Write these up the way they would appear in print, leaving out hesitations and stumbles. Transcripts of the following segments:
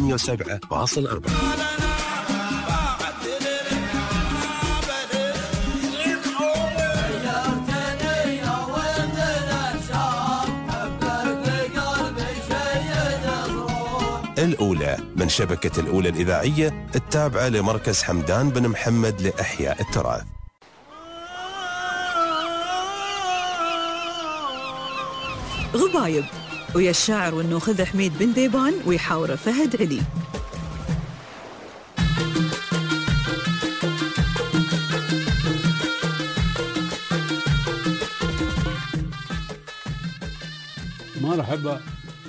107.4. الأولى من شبكة الأولى الإذاعية التابعة لمركز حمدان بن محمد لإحياء التراث. غبايب ويا الشاعر والنوخذ حميد بن ديبان ويحاوره فهد علي. مرحبا،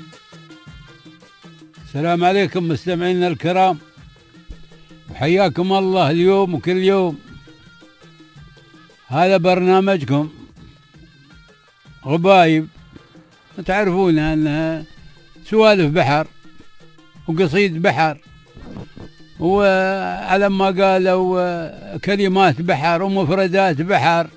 السلام عليكم مستمعينا الكرام، وحياكم الله اليوم وكل يوم. هذا برنامجكم غبايب، تعرفون أنها سوالف بحر وقصيد بحر، وعلى ما قالوا كلمات بحر ومفردات بحر،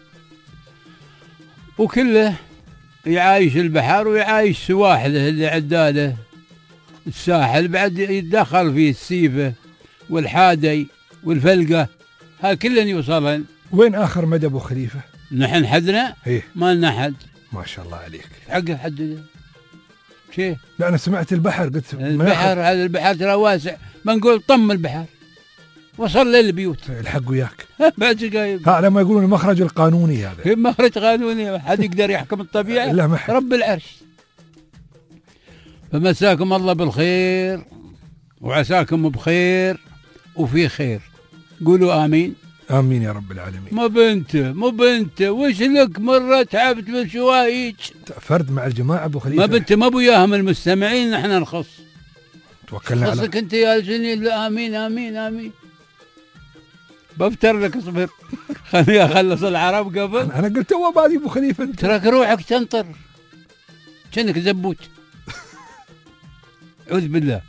وكله يعايش البحر ويعايش سواحله اللي عداله الساحل، بعد يتدخل فيه السيفة والحادي والفلقة، ها كلن يوصلن. وين آخر مدى أبو خليفة؟ نحن حدنا؟ إيه ما لنا حد. ما شاء الله عليك. حق حد شيء؟ لا أنا سمعت البحر، قلت البحر، هذا البحر ترى واسع، بنقول طم البحر وصل للبيوت. الحق وياك. بعد قايب ها لما يقولون المخرج القانوني، هذا مخرج قانوني، حد يقدر يحكم الطبيعة؟ لا ما حد. رب العرش. فمساكم الله بالخير وعساكم بخير وفي خير، قولوا آمين. آمين يا رب العالمين. مو بنت وش لك مرة تعبت من شوايج؟ فرد مع الجماعة أبو خليفة. ما بنت ما بوياهم المستمعين، نحن نخص. توكلنا على خصك انت يا الجنين. آمين آمين آمين. بفتر لك، اصبر خليني اخلص العرب قبل. أنا قلت هو بعدي أبو خليفة. تراك روحك تنطر كأنك زبوت. أعوذ بالله،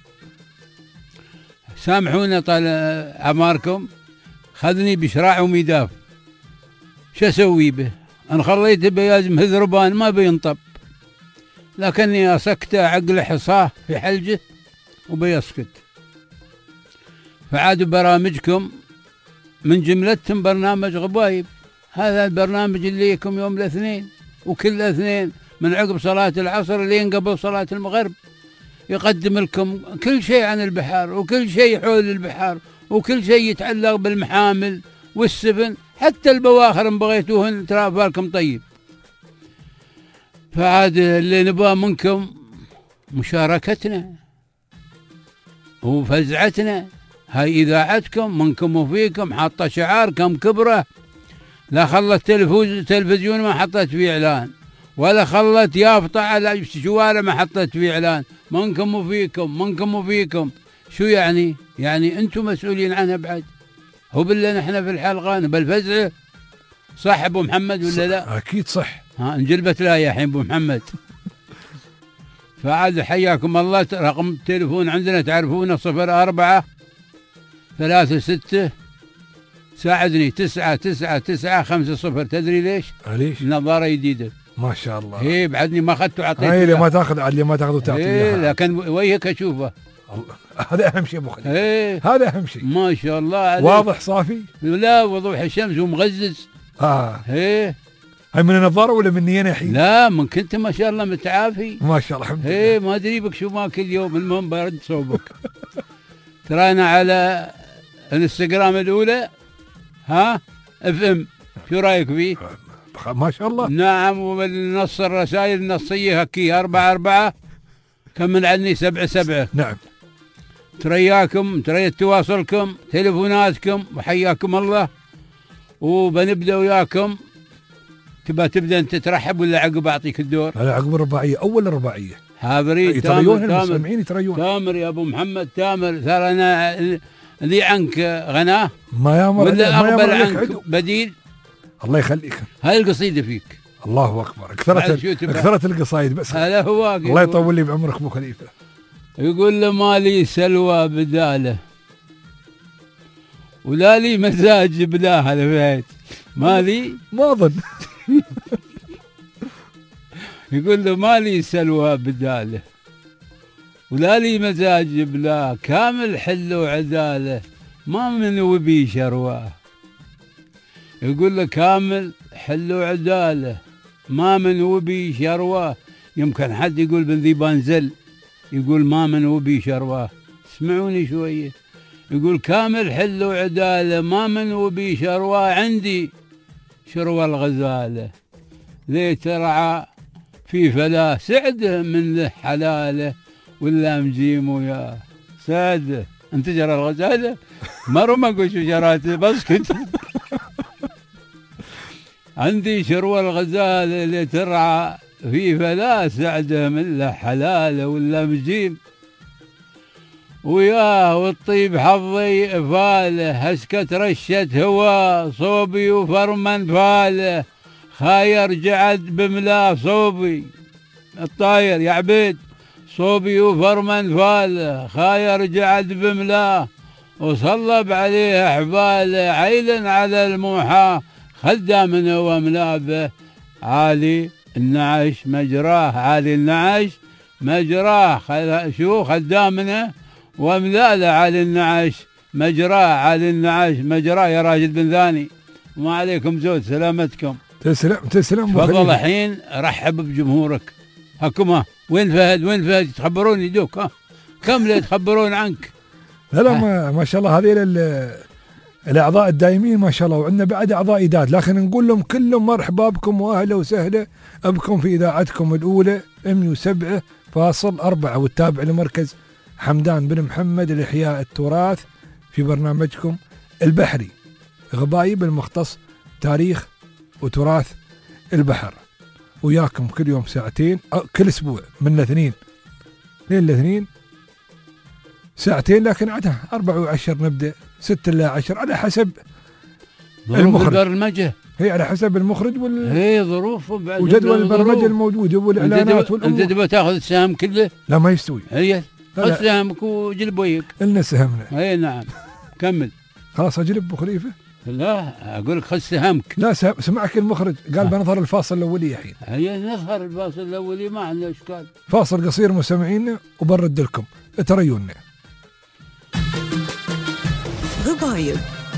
سامحونا طال أعماركم، خذني بشراع وميداف، شو أسوي به؟ أنا خليته بيازم هذربان ما بينطب، لكني أسكته عقل حصاه في حلجه وبيسكت. فعادوا برامجكم من جملتهم برنامج غبايب، هذا البرنامج اللي يكم يوم الاثنين، وكل اثنين من عقب صلاة العصر لين قبل صلاة المغرب، يقدم لكم كل شيء عن البحر وكل شيء حول البحر وكل شيء يتعلق بالمحامل والسفن، حتى البواخر ان بغيتوهن ترى بالكم طيب. فعاد اللي نبغى منكم مشاركتنا وفزعتنا، هاي إذاعتكم منكم وفيكم، حاطة شعار كم كبره، لا خلت تلفزيون ما حطت فيه إعلان، ولا خلت يافطة على الشوارع ما حطت فيه إعلان، منكم وفيكم. شو يعني؟ يعني أنتم مسؤولين عنها بعد. هو بالله نحن في الحلقة بالفزعة صح أبو محمد ولا لا؟ أكيد صح. ها انجلبت لا يا حين أبو محمد. فعاد حياكم الله. رقم التليفون عندنا تعرفونه 04-36 ساعدني 99950. تدري ليش؟ ليش؟ نظارة جديدة ما شاء الله. هي بعدني ما اخذته عطيته. هاي اللي ما تاخذ، اللي ما تاخذه تعطيه. إيه لكن وجهك اشوفه. هذا اهم شيء ابو خليل. إيه هذا اهم شيء. ما شاء الله عليك. واضح صافي؟ لا وضوح الشمس ومغزز. ايه هاي من النظارة ولا مني انا الحين؟ لا من كنت ما شاء الله متعافي. ما شاء الله الحمد لله. ايه ما ادري بك شو ماكل اليوم، المهم برد صوبك. ترانا على الانستغرام الأولى ها FM، شو رايك فيه؟ ما شاء الله. نعم. ومن الرسائل النصية هكي 44 كم من عندي 77. نعم. ترياكم، تري تواصلكم، تليفوناتكم، وحياكم الله. وبنبدأ وياكم. تبدأ انت ترحب ولا عقب اعطيك الدور؟ لا عقب الرباعية، اول الرباعية. حاضرين. يتريون المستمعين يتريون. تامر يا ابو محمد، تامر ترى انا لي عنك غناه ما يامر ولا اقبل عنك بديل. الله يخليك. هاي القصيدة فيك. الله اكبر. اكثرت القصايد بس. هذا هو. الله يطول لي بعمرك ابو خليفة. يقول له ما لي سلوى بداله ولا لي مزاج بلاها البيت، ما لي ما اظن. يقول له ما لي سلوى بداله ولا لي مزاج بلا، كامل حل وعداله ما من وبي شرواه. يقول له كامل حل وعداله ما من وبي شرواه. يمكن حد يقول بن ذيبان زل، يقول ما من وبي شرواه. اسمعوني شويه. يقول كامل حل وعداله ما من وبي شرواه، عندي شروى الغزاله ذي ترعى في فلا، سعده من له حلاله ولا مجيم وياه. سعده انت جرى الغزاله مرة ما اقول شو جراته بس كنت عندي شروى الغزاله اللي ترعى في فلا، سعده من له حلاله ولا مجيم وياه. والطيب حظي فاله، هسكت رشة هوا صوبي وفرمن فاله، خاير جعد بملا صوبي. الطاير يا عبيد صوبي وفرمن فاله، خاير جعد بملا وصلب عليه حباله، عيل على الموحى خدامنا وملابه، عالي النعش مجراه، عالي النعش مجراه. شو خدامنا وملاله عالي النعش مجراه، عالي النعش مجراه. يا راجل بن ثاني وما عليكم زود، سلامتكم. تسلم. تفضل الحين رحب بجمهورك. هكما وين فهد؟ وين فهد؟ تخبرون يدوك ها؟ كم لا يتخبرون عنك؟ لا ما شاء الله هذه الاعضاء الدائمين ما شاء الله، وعندنا بعد اعضاء ايداد، لكن نقول لهم كلهم مرحبا بكم واهلا وسهلا بكم في اذاعتكم الاولى 107.4 والتابع لمركز حمدان بن محمد لإحياء التراث، في برنامجكم البحري غبايب المختص تاريخ وتراث البحر. وياكم كل يوم ساعتين، كل اسبوع من الاثنين لين الاثنين ساعتين، لكن عادها 4 و10 نبدا 6 إلى 10 على حسب المخرج. هي على حسب المخرج هي ظروف وجدول البرمجه الموجود والاعلانات والامور. انت تبغى تاخذ السهم كله؟ لا ما يستوي. هي خذ سهمك وجلب ويك. لنا سهمنا. اي نعم كمل. خلاص اجلب ابو خليفه؟ لا اقول لك خذ سهمك. لا سمعك المخرج قال بنظهر الفاصل الاولي الحين. هي نظهر الفاصل الاولي ما عندنا اشكال. فاصل قصير مستمعينا وبرد لكم تريونا. غبايب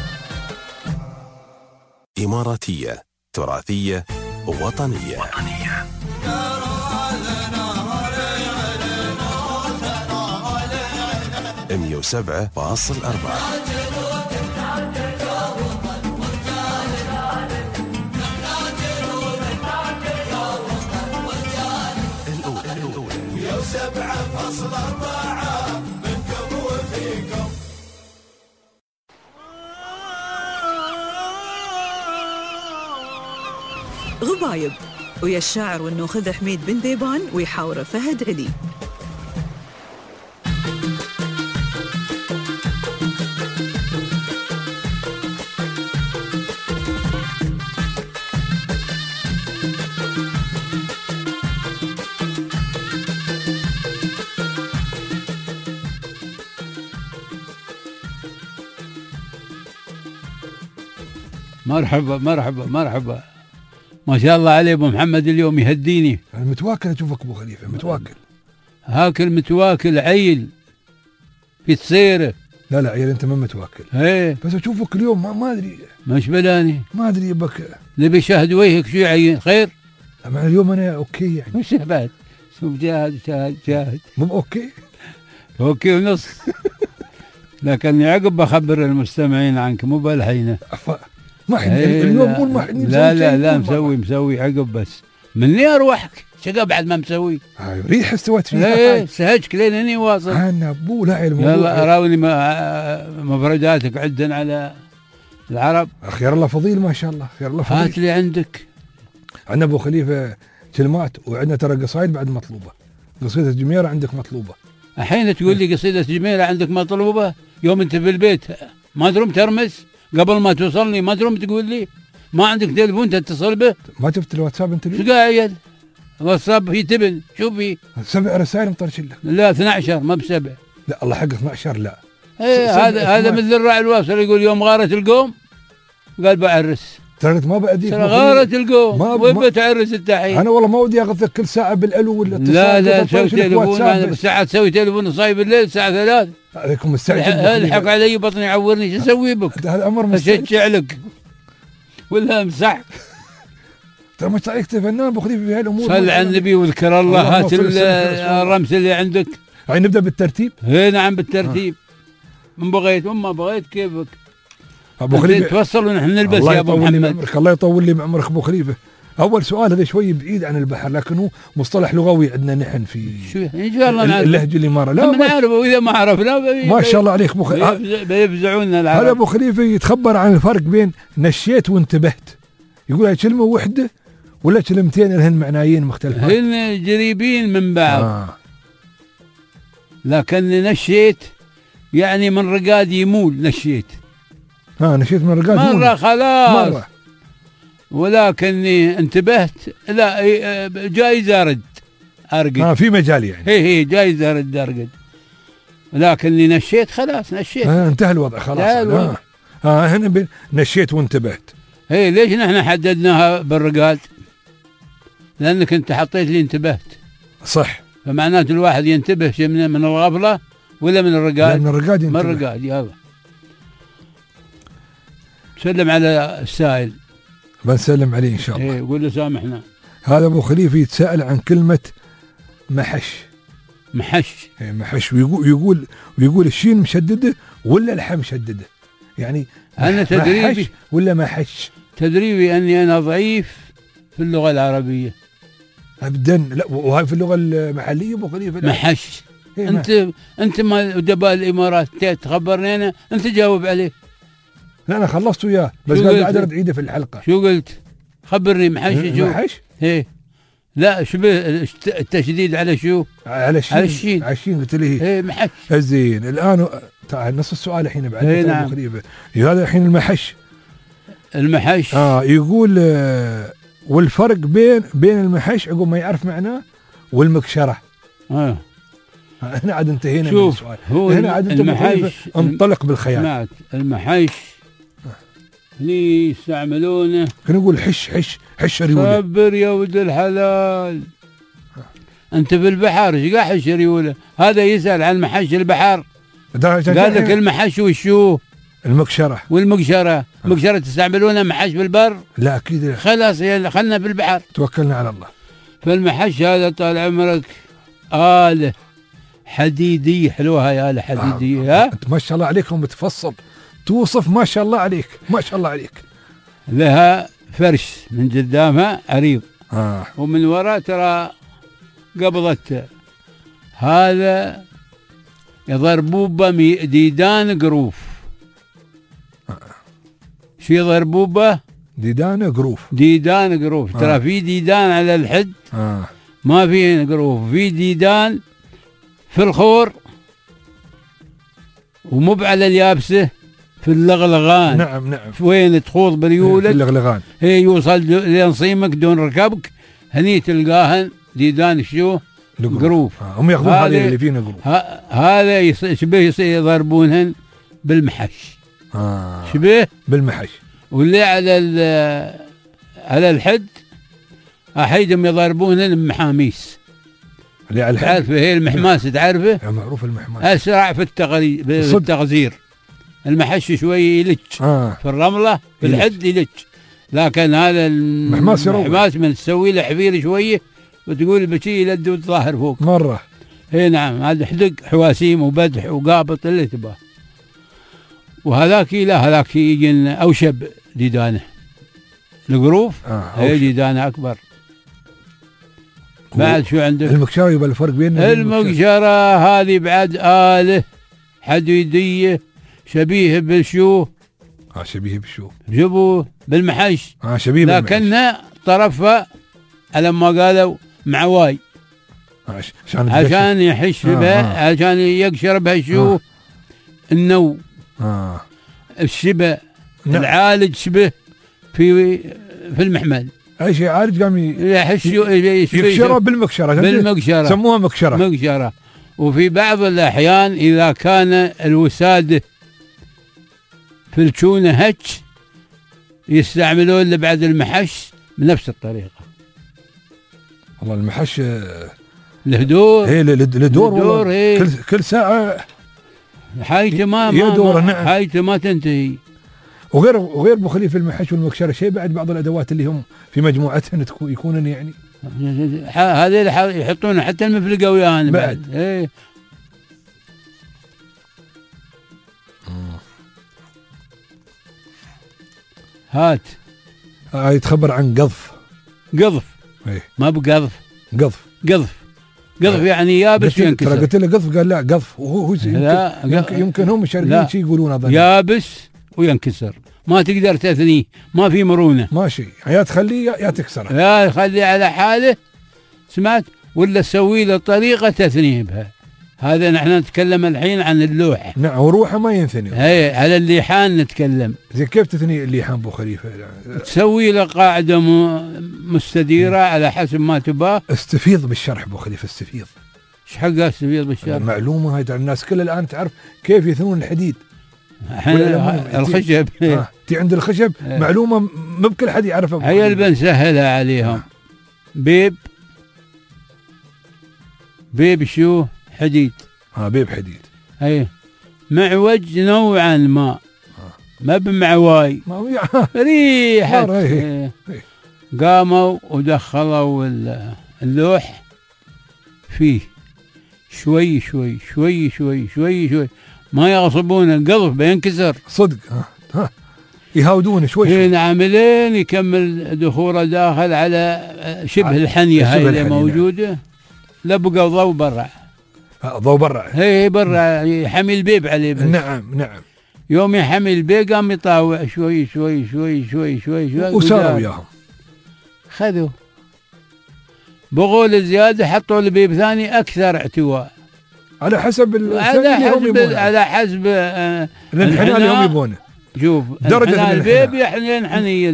إماراتية تراثية وطنية. 107.4. غبايب ويا الشاعر والنوخذ حميد بن ذيبان ويحاوره فهد علي. مرحبا مرحبا مرحبا. ما شاء الله عليه ابو محمد اليوم يهديني. انا متواكل اشوفك ابو خليفه متواكل. هاكل متواكل عيل في تصيره. لا عيل انت ما متواكل. ايه بس اشوفك اليوم ما ادري. مش بلاني. ما ادري بك. نبي شاهد وجهك شو عين خير؟ اما اليوم انا اوكي يعني. مش بعد شوف جاهد مو اوكي. اوكي ونص. لكني عقب بخبر المستمعين عنك مو بالحين. ما حد اليوم مو ما حد. لا مسوي عقب بس مني اروحك شقا بعد ما مسوي. ريح استوت فيها. ايه سهجك لين هني واصل. انا ابو لا علم. يلا اراوني مفرداتك عدا على العرب. خير الله فضيل ما شاء الله خير الله فضيل. هات لي عندك. عندنا ابو خليفه كلمات وعندنا ترى قصايد بعد مطلوبه. قصيده جميره عندك مطلوبه. الحين تقول لي قصيده جميله عندك مطلوبه يوم انت في البيت ما تروم ترمس قبل ما توصلني ما تروم تقول لي ما عندك تليفون تتصل به. ما شفت الواتساب انت اليوم؟ شو قاعد الواتساب في تبن شو في 7 رسائل مطرشين لك. لا 12 ما ب7. لا الله حق 12 لا. ايه هذا مثل الراعي الواصل يقول يوم غارت القوم قال بعرس. ترى ما بأديك ترى غارت القوم ما- وين بتعرس التحية. انا والله ما ودي اغثك كل ساعه بالالو والاتصال. لا سوي تليفون، انا ساعات اسوي تليفون صايب الليل الساعة 3. عليكم مستعجل. الحق علي بطني يعورني، شو اسوي بك؟ هذا الامر مستعجل. اشجع لك ولا امسحك. ترى مش عليك فنان ابو خليفه في هالامور. صل على النبي واذكر الله. اللهم هات صل وسلم على رسول الله. الرمز اللي عندك. هاي نبدا بالترتيب. اي نعم بالترتيب. من بغيت وما بغيت كيفك. ابو انت خليفه تفصل ونحن نلبس الله يا ابو يطول لي محمد. بعمرك، الله يطول لي بعمرك ابو خليفه. اول سؤال هذا شوي بعيد عن البحر لكنه مصطلح لغوي عندنا نحن في شو ان شاء الله نعرف اللهجه الاماره. لا ما نعرف، واذا ما عرفنا ما شاء الله عليك ابو خليفه. بيفزعونا هذا العرب. ابو خليفه يتخبر عن الفرق بين نشيت وانتبهت. يقول هاي كلمه وحده ولا كلمتين لهن معنايين مختلفات؟ هن قريبين من بعض. لكن نشيت يعني من رقاد يمول. نشيت نشيت من رقاد مرة خلاص مرة. ولكني انتبهت لا جايزة أرقد. في مجال يعني. هي جايزة أرقد. لكني نشيت خلاص نشيت. انتهى الوضع خلاص. هنا نشيت وانتبهت. ليش نحن حددناها بالرقاد؟ لأنك أنت حطيت لي انتبهت. صح. فمعناته الواحد ينتبه شيء من الغفلة ولا من الرقاد؟ من الرقاد ينتبه. من الرقاد. يلا سلم على السائل. بنسلم عليه إن شاء الله. قول له سامحنا. هذا أبو خليفة يتساءل عن كلمة محش. محش ويقول الشين مشددة ولا الحاء مشددة؟ يعني أنا تدريبي ولا محش؟ تدريبي أني أنا ضعيف في اللغة العربية أبدا. لا وهاي في اللغة المحلية أبو خليفة. لا. محش. أنت ما أدباء الإمارات تخبرني أنا، أنت جاوب عليه. لا أنا خلصت وياه بس قاعد أرد عيده في الحلقة. شو قلت؟ خبرني محش. محش؟ لا شبه التشديد على شو؟ على الشين قلت لي محش. زين الآن تعال نص السؤال الحين بعد. نعم. أبو خليفة هذا الحين المحش. يقول والفرق بين المحش عقب ما يعرف معناه والمكشرة. هنا عاد انتهينا من السؤال. هنا عاد المحش انطلق بالخيال. المحش اللي يستعملونه كنا نقول حش ريوله. صبر يا ولد الحلال. انت في البحر ايش قاعد حش ريوله؟ هذا يسأل عن محش البحر. قال لك المحش وشو؟ المكشرة. والمكشرة المكشرة تستعملونها محش بالبر؟ لا اكيد لا. خلاص خلنا في البحر. توكلنا على الله. فالمحش هذا طال عمرك آلة حديدية حلوة. هاي آلة حديدية. انت ما شاء الله عليكم متفصل توصف. ما شاء الله عليك ما شاء الله عليك. لها فرش من قدامها عريض. ومن وراء ترى قبضت. هذا ضربوبة ديدان قروف. شي ضربوبة؟ ديدان قروف. ترى في ديدان على الحد. ما في قروف. في ديدان في الخور ومو على اليابسة في اللغلغان. نعم. وين تخوض بريولك في اللغلغان. يوصل لنصيمك دون ركبك. هني تلقاهن ديدان شو؟ قروف. هم ياخذون هذه اللي فينا قروف. هذا يشبه يضربونهن بالمحش. شبه بالمحش. واللي على الحد احيدهم يضربونهن بمحاميس. اللي على الحد تعرفه هي المحماس. تعرفه؟ معروف المحماس. اسرع في التغزير. المحش شوي يلج في الرمله في الحد يلج. لكن هذا المحماس من تسوي له حفير شويه وتقول بشي يلد وتظاهر فوق مره. نعم. هذا حدق حواسيم وبدح وقابط اللي تباه. وهذاك لا هذاك يجي اوشب ديدانه. القروف هي ديدانه اكبر. بعد شو عندك؟ المكشرة. يبقى الفرق بين المكشرة هذه بعد آلة حديدية شبيه بالشو. شبيه بالشو. جبوه بالمحش. شبيه بالمحش. لكن طرفها على ما قالوا معواي. عشان يحش بها. عشان يقشر بها شو. النو. الشبه. العالج شبه في المحمل. اي شيء عالج قام يكشره بالمكشرة. سموها مكشرة. وفي بعض الأحيان إذا كان الوسادة في الشونة هج يستعملون اللي بعد المحش بنفس الطريقة. والله المحش له دور. ايه لدور والله. إيه. كل ساعة حاجة حاجة ما تنتهي. وغير ابو خليفه المحش والمكشره شيء بعد بعض الادوات اللي هم في مجموعتهم يكونون يعني هذول يحطون حتى المفلقه ويانا بعد. ايه هات هاي تخبر عن قذف. ايه ما بقذف. قذف أيه. يعني يابس وينكسر. ترى قلت له قذف قال لا قذف وهو يمكن هم الشرقيين شيء يقولون هذا يابس وينكسر، ما تقدر تثنيه، ما في مرونه ماشي، يا تخليه يا تكسره، يا تخليه على حاله سمعت، ولا تسوي له طريقه تثنيه بها. هذا نحن نتكلم الحين عن اللوحه. نعم وروحه ما ينثني. هي على الليحان نتكلم. زين كيف تثني الليحان ابو خليفه؟ تسوي له قاعده مستديره على حسب ما تباه. استفيض بالشرح ابو خليفه، استفيض. ايش حق استفيض بالشرح؟ معلومه هاي الناس كل الان تعرف كيف يثنون الحديد. الخشب. تي عند الخشب معلومه مو بكل حد يعرفها. هي اللي بنسهلها عليهم. بيب شو؟ حديد. بيب حديد. اي معوج نوعا ما. ما بمعواي. ريحة. قاموا ودخلوا اللوح فيه شوي شوي شوي شوي شوي شوي، ما يغصبون القذف بينكسر صدق. يهاودون شوي. نعم لين يكمل دخوله داخل على شبه الحنية هاي اللي موجودة. لا بقى ضوء برا. ضوء برا. هي برا يحمي البيب عليه بس. نعم. يوم يحمي البيب قام يطاوع شوي شوي شوي شوي شوي شوي وساروا وياهم. خذوا بغول زيادة، حطوا البيب ثاني أكثر اعتواء على حسب على حسب الانحناء اللي هم يبونه. شوف درجة البيب ينحني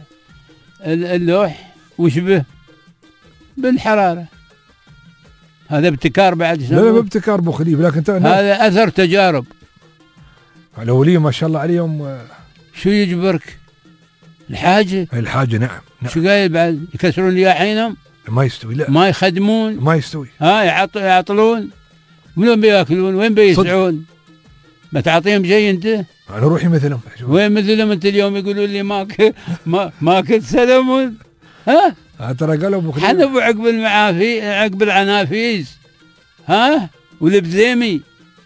اللوح وشبه بالحرارة. هذا ابتكار بعد. لا ابتكار ابو خليفه، لكن هذا اثر تجارب. الاوليين ما شاء الله عليهم. شو يجبرك؟ الحاجه. نعم. شو قايل بعد؟ يكسرون لياحينهم؟ ما يستوي. لا ما يخدمون. ما يستوي. يعطلون. وين بياكلون؟ وين بيسعون؟ ما تعطيهم شيء انت؟ انا روحي مثلهم. وين مثلهم انت؟ اليوم يقولون لي ماكل سلمون. ترى قالوا ابو خليفه حنبوا عقب العنافيس والبزيمي.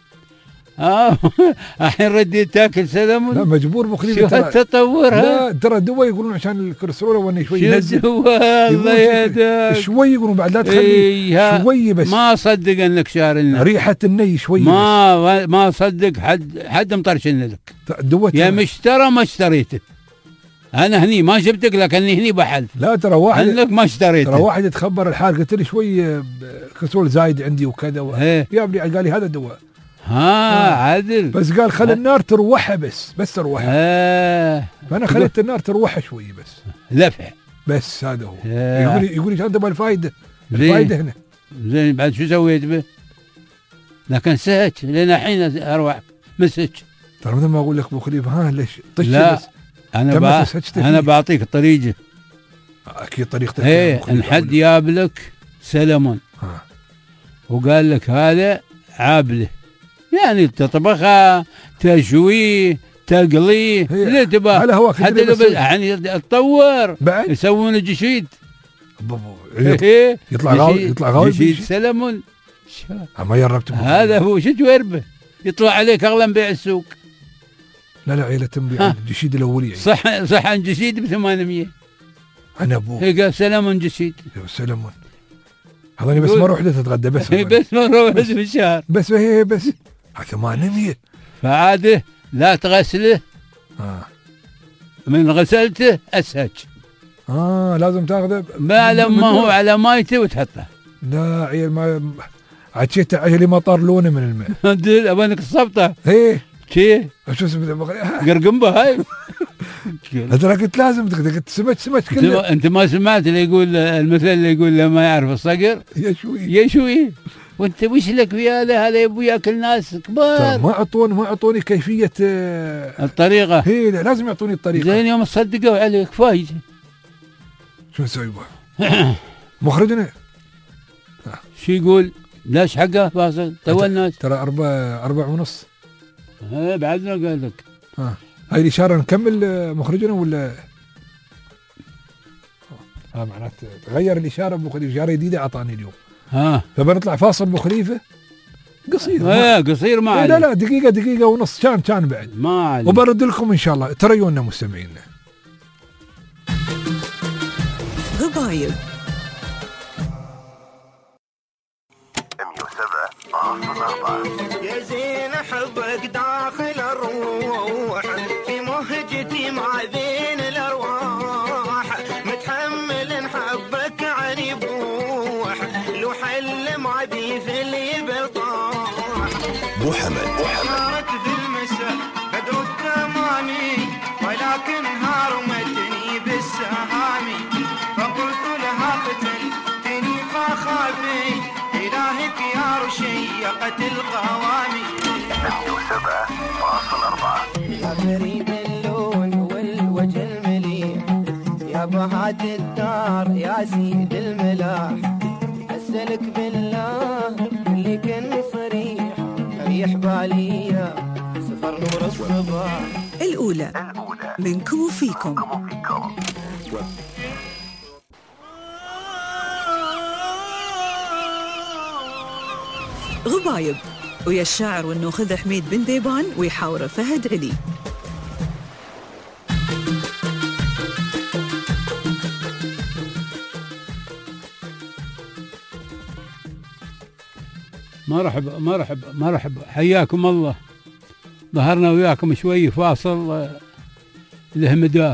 الحين رديت تاكل سلمون. لا مجبور ابو خليفه. شو التطور؟ لا ترى دواء يقولون عشان الكوليسترول وانه شوي ينزل. الله يهداك. شوي يقولون بعد لا تخلي شوي بس. ما صدق انك شارلنا ريحه الني شوي. ما صدق حد مطرشن لك الدواء. يا مشترى ما اشتريته. انا هني ما جبتك لك، اني هني بحلف. لا ترى واحد لك ما اشتريته. ترى واحد يتخبر الحال، قلت له شوي كوليسترول زايد عندي وكذا يا ابني قال لي هذا الدواء. عادل. بس قال خلي النار تروحها بس تروحها. فانا خليت النار تروحها شوي بس. لفع بس هذا هو. يقول لي هذا الفائده هنا. زين بعد شو سويت به؟ لكن سهج لين الحين اروح مسج. ترى مثل ما اقول لك ابو خليفه ليش طش بس. انا بعطيك طريقه. اكيد طريقتك. ان حد جاب لك سلمون وقال لك هذا عابله، يعني تطبخها تشويه تقليه اللي تبغى على هواك حتى يعني تطور بعد يسوون الجشيد. يطلع غاوي جشيد سلمون. ما جربت. هذا هو شو توربه يطلع عليك اغلى من بيع السوق. لا عيلة تنبيع الجشيد الاولي. صح عن جشيد ب800. انا ابوه قال سلمون جشيد. سلمون هذاني بس ما روح تتغدى بس. بس ما روح بس بالشهر. بس 800. فعاده لا تغسله. من غسلته اسهج. لازم تاخذه ما هو على مايته وتحطه. لا عيل ما عشيت عشلي مطر لونه من الماء. ابانك الصبطه. شو اسمه قرقمبه هاي. ترى قلت لازم قلت سمك كله. انت ما سمعت اللي يقول المثل اللي يقول لما يعرف الصقر يا شوي وانت وش لك في هذا يبغى ياكل ناس كبار. ما اعطوني كيفيه الطريقه. هي لازم يعطوني الطريقه. زين يوم تصدقوا عليك فايده. شو نسوي بها؟ مخرجنا شو يقول؟ ليش حقه فاصل تو الناس ترى 4:30. بعدنا قال لك. هاي الاشاره نكمل مخرجنا ولا معناته تغير الاشاره ابو خليفه، اشاره جديده اعطاني اليوم. فبنطلع فاصل ابو خليفه قصير. قصير ما عليه. لا دقيقه ونص كان بعد ما عليه. وبرد لكم ان شاء الله. تريونا مستمعينا. غبايب 107.4. يا زين حبك داخل الروح، في مهجتي ما بين الارواح، متحمل حبك عن بوح، لو حل ما بي في اللي بالطاح. محمد صارت في المساء بدر التمامي، ولكن هارمتني بالسهامي، فقلت لها قتلتني فخافي، إلهك يا رشيقة القوامي. 107.4. يا غريب اللون والوجه المليح، يا بهات الدار يا سيد الملاح، أسألك بالله اللي كن صريح، ريح بالي سفر نور الصباح. الأولى منكم وفيكم. غبايب ويا الشاعر والنوخذ حميد بن ديبان ويحاوره فهد علي. مرحبا حياكم الله. ظهرنا وياكم شوي فاصل له مداه،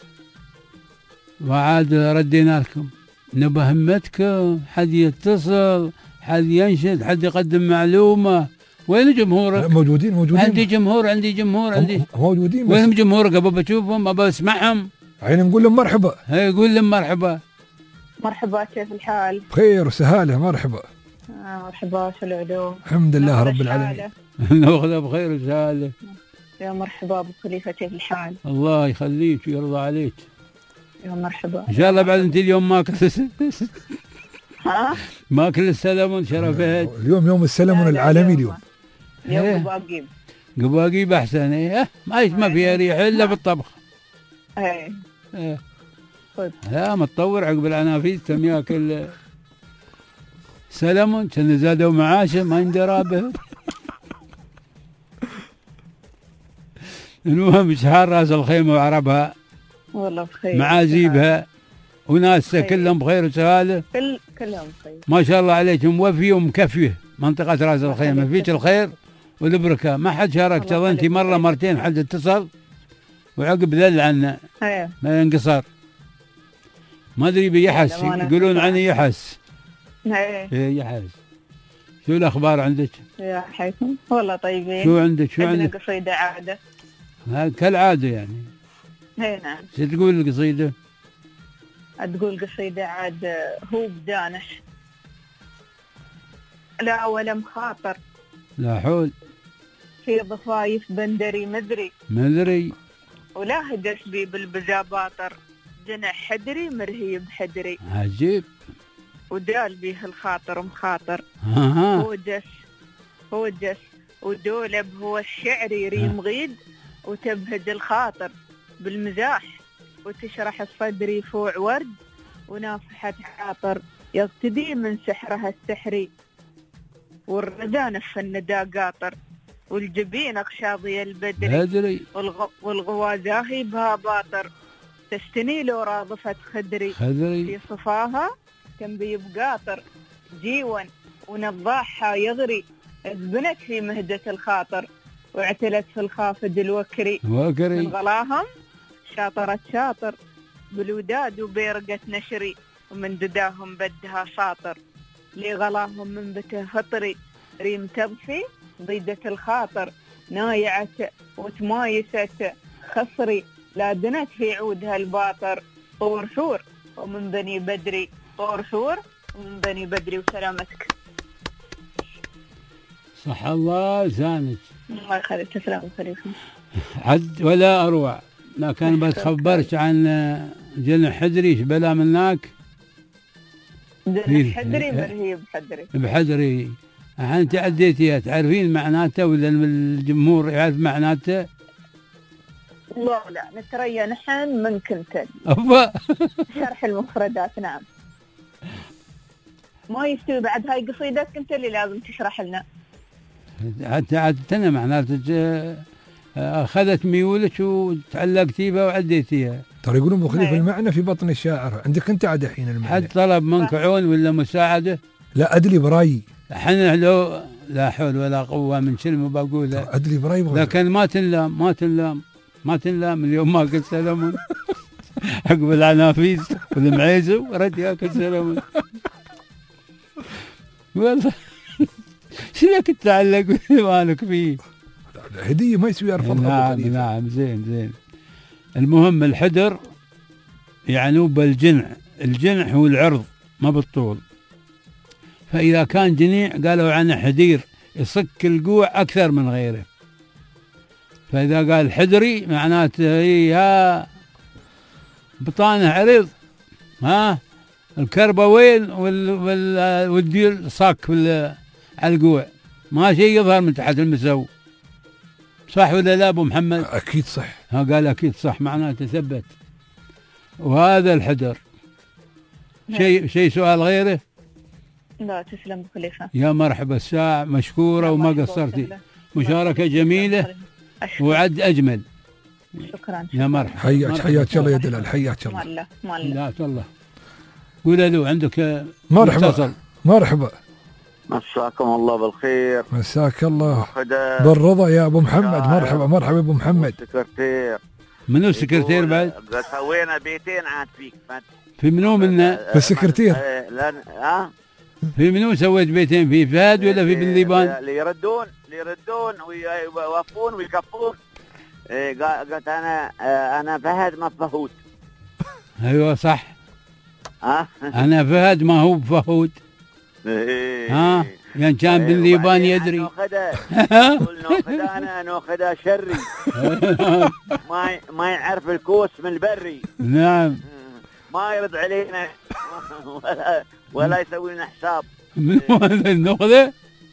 وعاد ردينا لكم نبى همتكم، حد يتصل، حد ينشد، حد يقدم معلومة. وين جمهورك؟ موجودين. عندي جمهور موجودين. وين جمهورك؟ ابى بشوفهم، ابى اسمعهم. عين نقول لهم مرحبا. هي قول لهم مرحبا. مرحبا، كيف الحال؟ بخير وسهاله. مرحبا. مرحبا، شو العلوم؟ الحمد لله رب العالمين. ناخذها بخير وسهاله. يا مرحبا ابو خليفه، كيف الحال؟ الله يخليك ويرضى عليك. يا مرحبا. ان شاء الله بعد انت اليوم ماكل السلمون شرفت. اليوم يوم السلمون العالمي. اليوم قباقيب احسن. ما فيها ريح الا بالطبخ. لا متطور عقب العنافيس تم ياكل سلمون، كان زادوا معاشه ما يندرى به. المهم شحال راس الخيمه وعربها والله بخير، معازيبها وناسها كلهم بخير وسهاله. كلهم بخير ما شاء الله عليك، موفي ومكفيه منطقه راس الخيمه، فيك الخير والبركه. ما حد شارك، انت مره مرتين حد اتصل وعقب ذل عنا ما ينقصر. ما ادري بيحس، يقولون عني يحس. يحس. شو الاخبار عندك؟ يا حيكم والله طيبين. شو عندك؟ عندنا قصيده عاده كالعاده يعني. نعم. شو تقول القصيده؟ تقول قصيده عاد هو بدانح، لا ولا مخاطر، لا حول، في ضفايف بندري مدري ولا هدس بي بالبزاباطر، جنح حدري مرهي بحدري، عجيب، ودال بيه الخاطر مخاطر. هو جس ودولب هو الشعري ريم غيد، وتبهج الخاطر بالمزاح، وتشرح الصدر يفوع ورد، ونافحة عاطر يقتدي من سحرها السحري، والردان في الندى قاطر، والجبين أقشاضي البدري، والغوازاهي بها باطر، تستني لو راضفت خدري في صفاها كم بيبقاطر، جيوا ونضاحها يغري، ازبنت في مهدة الخاطر، واعتلت في الخافد الوكري، من غلاهم شاطر بالوداد وبيرقة نشري، ومن دداهم بدها ساطر، لي غلاهم من بته فطري، ريم تضفي ضيدة الخاطر، نايعة وتمايست خصري، لا دنت في عودها الباطر، طور ثور ومن بني بدري، طور ثور ومن بني بدري. وسلامتك. صح الله لسانك. الله يخليك، تسلم خليفة. عد ولا اروع. لكن بتخبرش عن جنح حدري ايش بلا منك. جنح حدري برهيب حدري. بحدري انت عديتيها تعرفين معناته ولا الجمهور يعرف معناته؟ لا نتريا نحن من كنتن. أبا شرح المفردات. نعم. ما يستوي بعد هاي قصيدتك انت اللي لازم تشرح لنا. عدتنا معناته اخذت ميولك وتعلقتي بها وعديتيها. ترى يقولون ابو خليفه المعنى في بطن الشاعر، عندك انت عاد الحين المعنى. حد طلب منك عون ولا مساعده؟ لا ادلي برايي. احنا لو لا حول ولا قوه من كلمه بقولها. ادلي برايي لكن ما تنلام اليوم ما اكل سلمون. عقب العنافيس والمعيزه ورد ياكل سلمون. والله شلك تتعلق مالك فيه؟ هديه ما يسوي يرفضها. نعم زين. المهم الحدر يعني بالجنح، الجنح هو العرض ما بالطول. فإذا كان جنيع قالوا عنه حدير، يصك القوع أكثر من غيره. فإذا قال حدري معناته هي بطانه عريض، الكربوين والديل صك على القوع، ما شيء يظهر من تحت المسو. صح ولا لا ابو محمد؟ اكيد صح. قال اكيد صح معناته ثبت. وهذا الحدر. شيء سؤال غيره؟ لا تسلم بخليفه. يا مرحبا الساعة مشكورة وما قصرتي. مشاركة جميلة وعد أجمل. شكرا. يا مرحبا. حياك الله يا دلال، حياك الله. لا الله. قول له عندك مرحبا. مساكم الله بالخير. مساك الله بالرضا يا ابو محمد. مرحبا ابو محمد. سكرتير. منو السكرتير بعد؟ سوينا بيتين عاد فيك. في منو منا؟ في السكرتير. في منو سويت بيتين؟ في فهد ولا في بن ليبان؟ اللي يردون ويوفون ويكفون. قلت انا فهد ما فهود. ايوه صح. انا فهد ما هو بفهود. يعني كان بن ليبان يدري. ناخذها شري. ما يعرف الكوس من البري. نعم. ما يرد علينا ولا يسوي لنا حساب. من هذا النخذة؟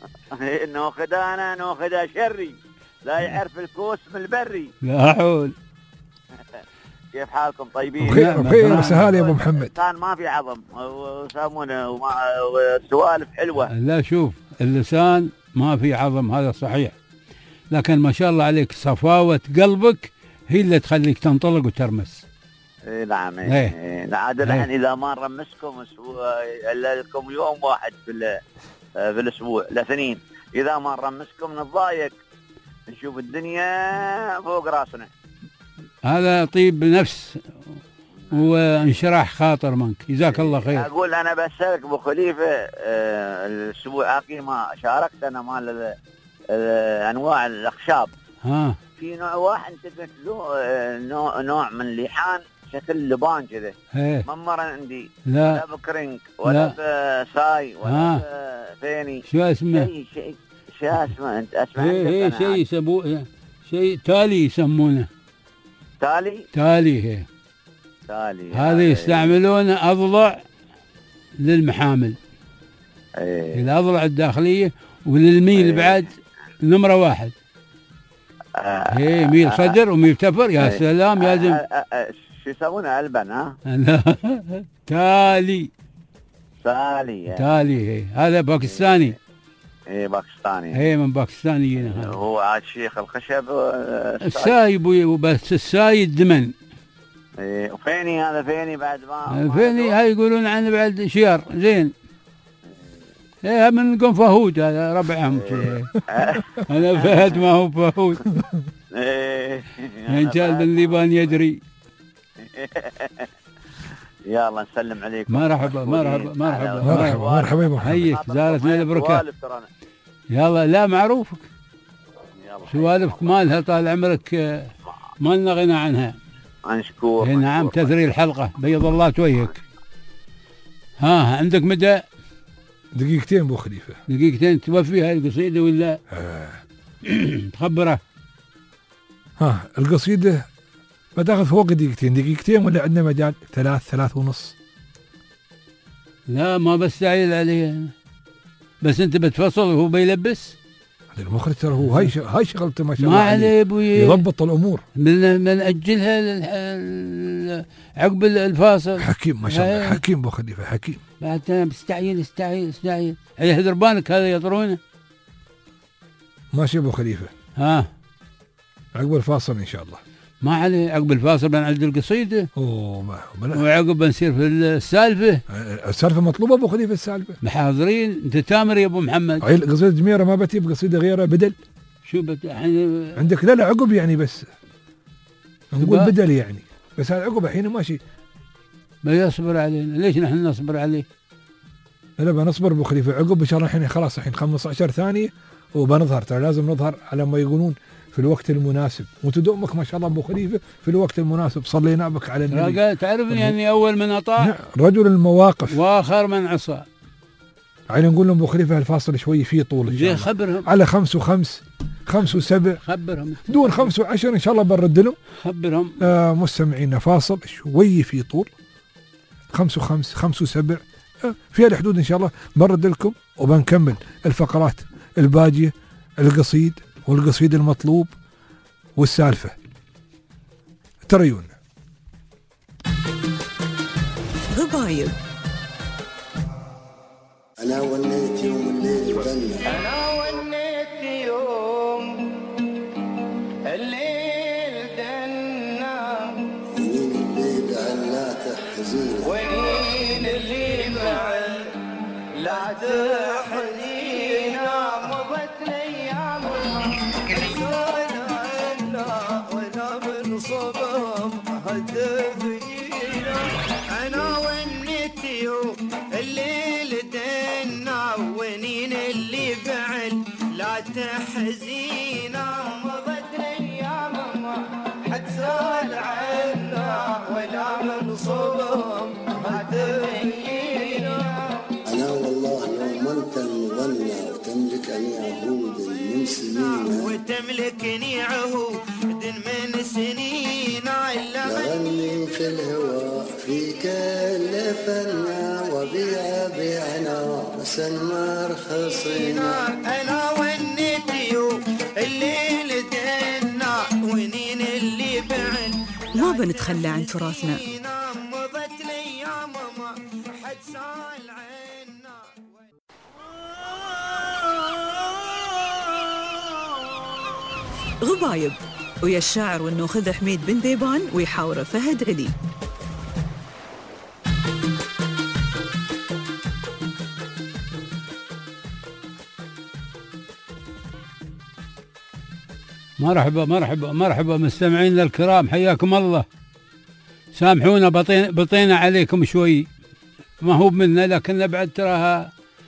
ناخذها شري، لا يعرف الكوس من البري. لا حول. كيف حالكم طيبين؟ بخير سهال يا ابو محمد. كان ما في عظم وسامونه وسوالف حلوه. لا شوف اللسان ما في عظم هذا صحيح، لكن ما شاء الله عليك صفاوة قلبك هي اللي تخليك تنطلق وترمس. نعم. عاد الحين اذا ما نرمسكم الا لكم يوم واحد في الاسبوع الاثنين، اذا ما نرمسكم نتضايق، نشوف الدنيا فوق راسنا. هذا طيب نفس وانشراح خاطر منك، جزاك الله خير. اقول انا بسالك ابو خليفه، الاسبوع الاخير ما شاركت انا مال انواع الاخشاب. في نوع واحد انت قلت له نوع من الليحان شكل لبان كذا. ما مر عندي لا بكرنك ولا بساي ولا ثاني. شو اسمه؟ شو اسمه انت؟ اسمه شيء يسموه شيء تالي يسمونه. تالي هذا يستعملونه أضلع للمحامل. الأضلع الداخلية وللميل بعد نمرة واحد. ميل صدر وميل تفر. يا سلام لازم. شو يسمونه ألبن؟ تالي هذا باكستاني. باكستاني. من باكستانيين. هو عاد شيخ الخشب السايب وبس. الساي الدمن. وفيني هذا فيني بعد ما فيني هاي يقولون عنه بعد شيار زين. من قم فهود هذا ربعهم. انا فهد ما هو فهود. ان شاء الله الليبان يدري. يلا نسلم عليكم. مرحبا يا ابو حيك زارتنا البركه. يلا لا معروفك. سوالفك مالها طال عمرك ما لنا غنى عنها. مشكور. نعم تثري الحلقه بيض الله وجهك. عندك مدى؟ دقيقتين ابو خليفه. دقيقتين توفي هاي القصيده ولا تخبره؟ ها القصيده بتاخذ فوق دقيقتين ولا عندنا مجال 3 ونص؟ لا ما بستعجل عليه، بس انت بتفصل وهو بيلبس. المخرج ترى هو هاي شغلته ما شاء الله ما عليه ابوي، يضبط الامور. بنأجلها عقب الفاصل. حكيم ما شاء الله، حكيم ابو خليفه حكيم. بعد استعجل هي دربانك هذا يطرونه. ماشي ابو خليفه. ها عقب الفاصل ان شاء الله. ما عليه، عقب الفاصل بنعد القصيده. وعقب بنصير في السالفه. السالفه مطلوبه ابو خليفه، السالفه محاضرين. انت تامر يا ابو محمد. هاي قصيده جميره ما بتجيب قصيده غيرها بدل. شو الحين عندك؟ لا عقب يعني، بس نقول بدل يعني، بس هذا عقب الحين ماشي. ما يصبر علينا، ليش نحن نصبر عليه؟ لا بنصبر ابو خليفه. عقب ان شاء الله الحين خلاص، الحين 15 ثانيه وبنظهر. ترى لازم نظهر على ما يقولون في الوقت المناسب، وتدومك ما شاء الله ابو خليفه في الوقت المناسب. صلينا بك على النبي. تعرفني اني اول من اطاع رجل المواقف واخر من عصى. علي نقول لهم ابو خليفه الفاصل شوي فيه طول ان شاء الله. خبرهم على 5 و5 5 و7 خبرهم دون 5 و10 ان شاء الله برد لهم. خبرهم مستمعينا فاصل شوي فيه طول 5 و5 5 و7 في الحدود ان شاء الله برد لكم، وبنكمل الفقرات الباجيه، القصيد والقصيد المطلوب والسالفه. تريون غبايب. أنا وليت يوم الليل غنى، أنا وليت يوم الليل دنا، ونين الليل علا تحزين، ونين الليل لا تحزينا، مضت الأيام نسينا عنا ولا من صباب هدفينا. أنا وليت يوم الليل دنا، ونين اللي بعد لا تحزينا، مضت الايام ما حد سال عنا ولا من صبهم هدينا. أنا والله يوم أنت المغنى، وتملكني عهود من سنين، وتملكني عهود من سنين، لغني في الهواء في كل فنا، وبيعنا سن رخصينا. أنا ونيت يوم الليل دنا، ونين اللي بعد ما بنتخلى عن تراثنا. مضت الأيام ما حد سال عنا. غبايب ويا الشاعر والنوخذ حميد بن ذيبان ويحاوره فهد علي. مرحبا مرحبا مرحبا مستمعينا الكرام، حياكم الله. سامحونا بطينا عليكم شوي، ما هو منا، لكن بعد تراها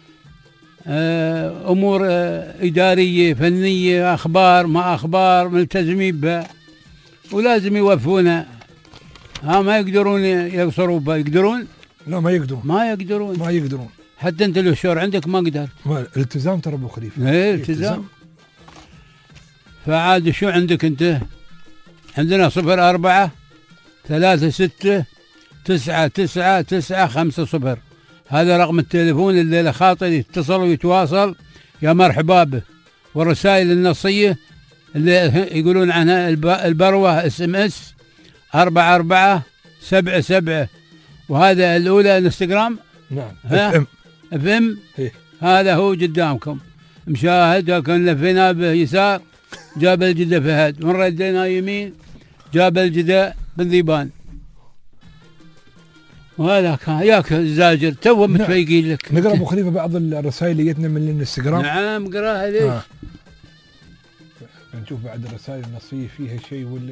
أمور إدارية فنية، أخبار ما أخبار ملتزمين بها، ولازم يوفونا. ما يقدرون يقصروا بها. يقدرون؟ لا ما يقدرون. ما يقدرون حتى أنت لو الشعور عندك ما قدرت. الالتزام ترى أبو خليفة. إيه التزام. فعاد شو عندك أنت؟ عندنا 04 36 99 950. هذا رقم التليفون اللي خاطر يتصل ويتواصل يا مرحبا به. والرسائل النصية اللي يقولون عنها البروة SMS 4477. وهذا الأولى الانستغرام. نعم FM. هذا هو قدامكم مشاهد. كنا لفينا به يسار جاب الجدة فهد، من ردينا يمين جاب الجدة بن ذيبان. وهذا كان ياك الزاجر تو متفيقين لك. نقرأ أبو خليفة بعض الرسائل اللي جتنا من الانستغرام. نعم قراها ليش؟ نشوف بعد الرسائل النصية فيها شيء ولا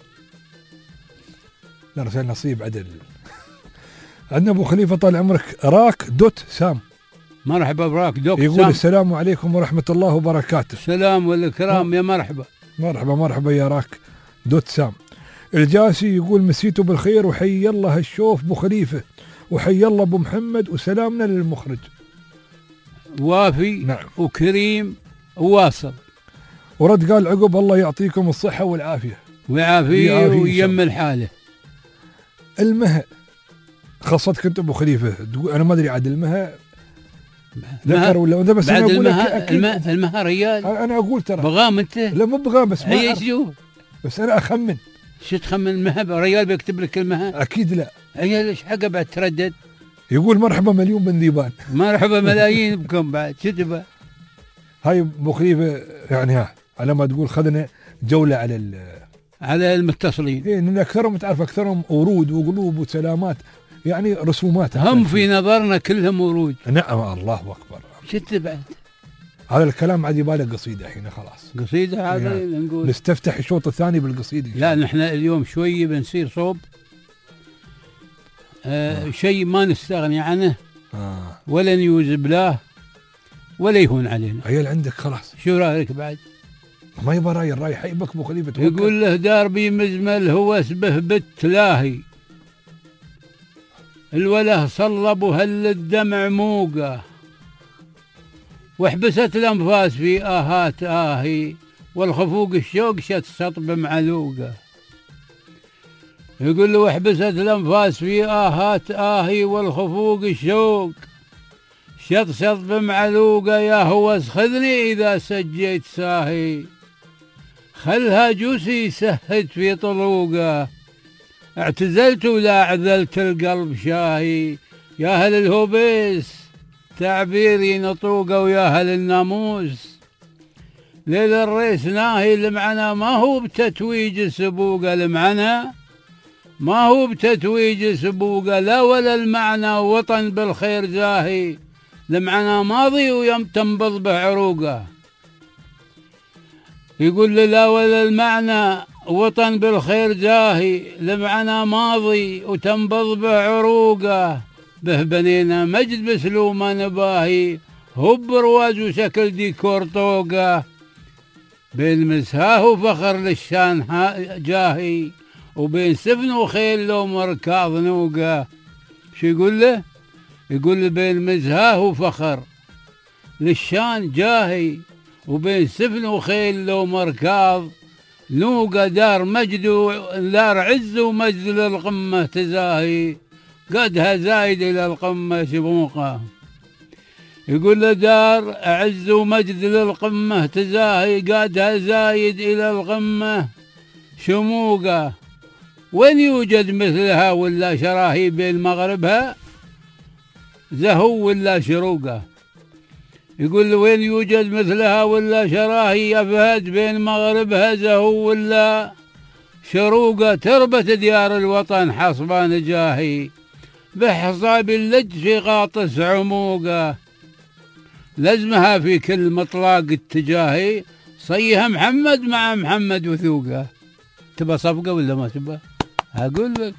لا؟ رسائل نصية بعد عندنا أبو خليفة طال عمرك راك دوت سام. مرحبا براك دوت يقول سام. السلام عليكم ورحمة الله وبركاته. السلام والإكرام يا مرحبا. مرحبا يا راك دوت سام. الجاسي يقول مسيته بالخير، وحي الله الشوف ابو خليفه، وحي الله ابو محمد، وسلامنا للمخرج. وافي نعم. وكريم وواصل. ورد قال عقب الله يعطيكم الصحة والعافية ويعافيه وييمن حاله. المها خاصتك انت ابو خليفه، تقول انا ما ادري عاد المها ذكر ولا انثى، بس انا اقول لك المها ريال. انا اقول ترى بغام انت؟ لا مو بغام، بس ما يجوا، بس انا اخمن. شو تخمن؟ المها ريال بيكتب لك المها؟ اكيد لا. عيال ايش حقه بعد تردد؟ يقول مرحبا مليون بن ذيبان. مرحبا ملايين بكم بعد شو تبى؟ هاي ابو خليفه يعني ها على ما تقول خذنا جوله على المتصلين. إيه، ان اكثرهم تعرف اكثرهم ورود وقلوب وسلامات، يعني رسومات هم في نظرنا كلهم ورود. نعم الله اكبر. شت بعد هذا الكلام عاد يباله قصيده الحين خلاص. قصيده هذا يعني نقول نستفتح الشوط الثاني بالقصيده. لا نحن اليوم شوي بنصير صوب شيء ما نستغني عنه ولا نيوزب له ولا يهون علينا. عيال عندك خلاص. شو رايك بعد؟ ما يبغى راي، الراي حيبك ابو خليفه. يقول له داربي مزمل هو اسبه بالتلاهي، الوله صلب وهل الدمع موقه، وحبست الانفاس في اهات اهي، والخفوق الشوق شت سطب معلوقه. يقول له وحبست الانفاس في اهات اهي، والخفوق الشوق شط سطب معلوقه، يا هوس خذني اذا سجيت ساهي، خلها جوسي سهت في طلوقه، اعتزلت ولا عذلت القلب شاهي، يا هل الهوبيس تعبيري نطوقه، ويا هل الناموس ليل الريس ناهي، المعنى ما هو بتتويج سبوقه، المعنى ما هو بتتويج سبوقه، لا ولا المعنى وطن بالخير زاهي، المعنى ماضي ويم تنبض بعروقه. يقول لي لا ولا المعنى وطن بالخير زاهي، المعنى ماضي وتنبض بعروقه، به بنينا مجد بسلومه نباهي، هب رواز وشكل ديكور طوقه، بين مسهاه وفخر للشان جاهي، وبين سفن وخيل لو مركاض نوقه. شو يقول له؟ يقول له بين مزهاه وفخر للشان جاهي، وبين سفن وخيل لو مركاض نوقه، دار مجد دار عز ومجد للقمة تزاهي، قدها زايد إلى القمة شموقه. يقول له دار عز ومجد للقمة تزاهي، قدها زايد إلى القمة شموقه، وين يوجد مثلها ولا شراهي، بين مغربها زهو ولا شروقه. يقول له وين يوجد مثلها ولا شراهي يا فهد، بين مغربها زهو ولا شروقه، تربة ديار الوطن حصبان جاهي، بحصاب اللج في غاطس عموقه، لزمها في كل مطلاق اتجاهي، صيها محمد مع محمد وثوقه. تبى صفقة ولا ما تبى؟ هقول لك.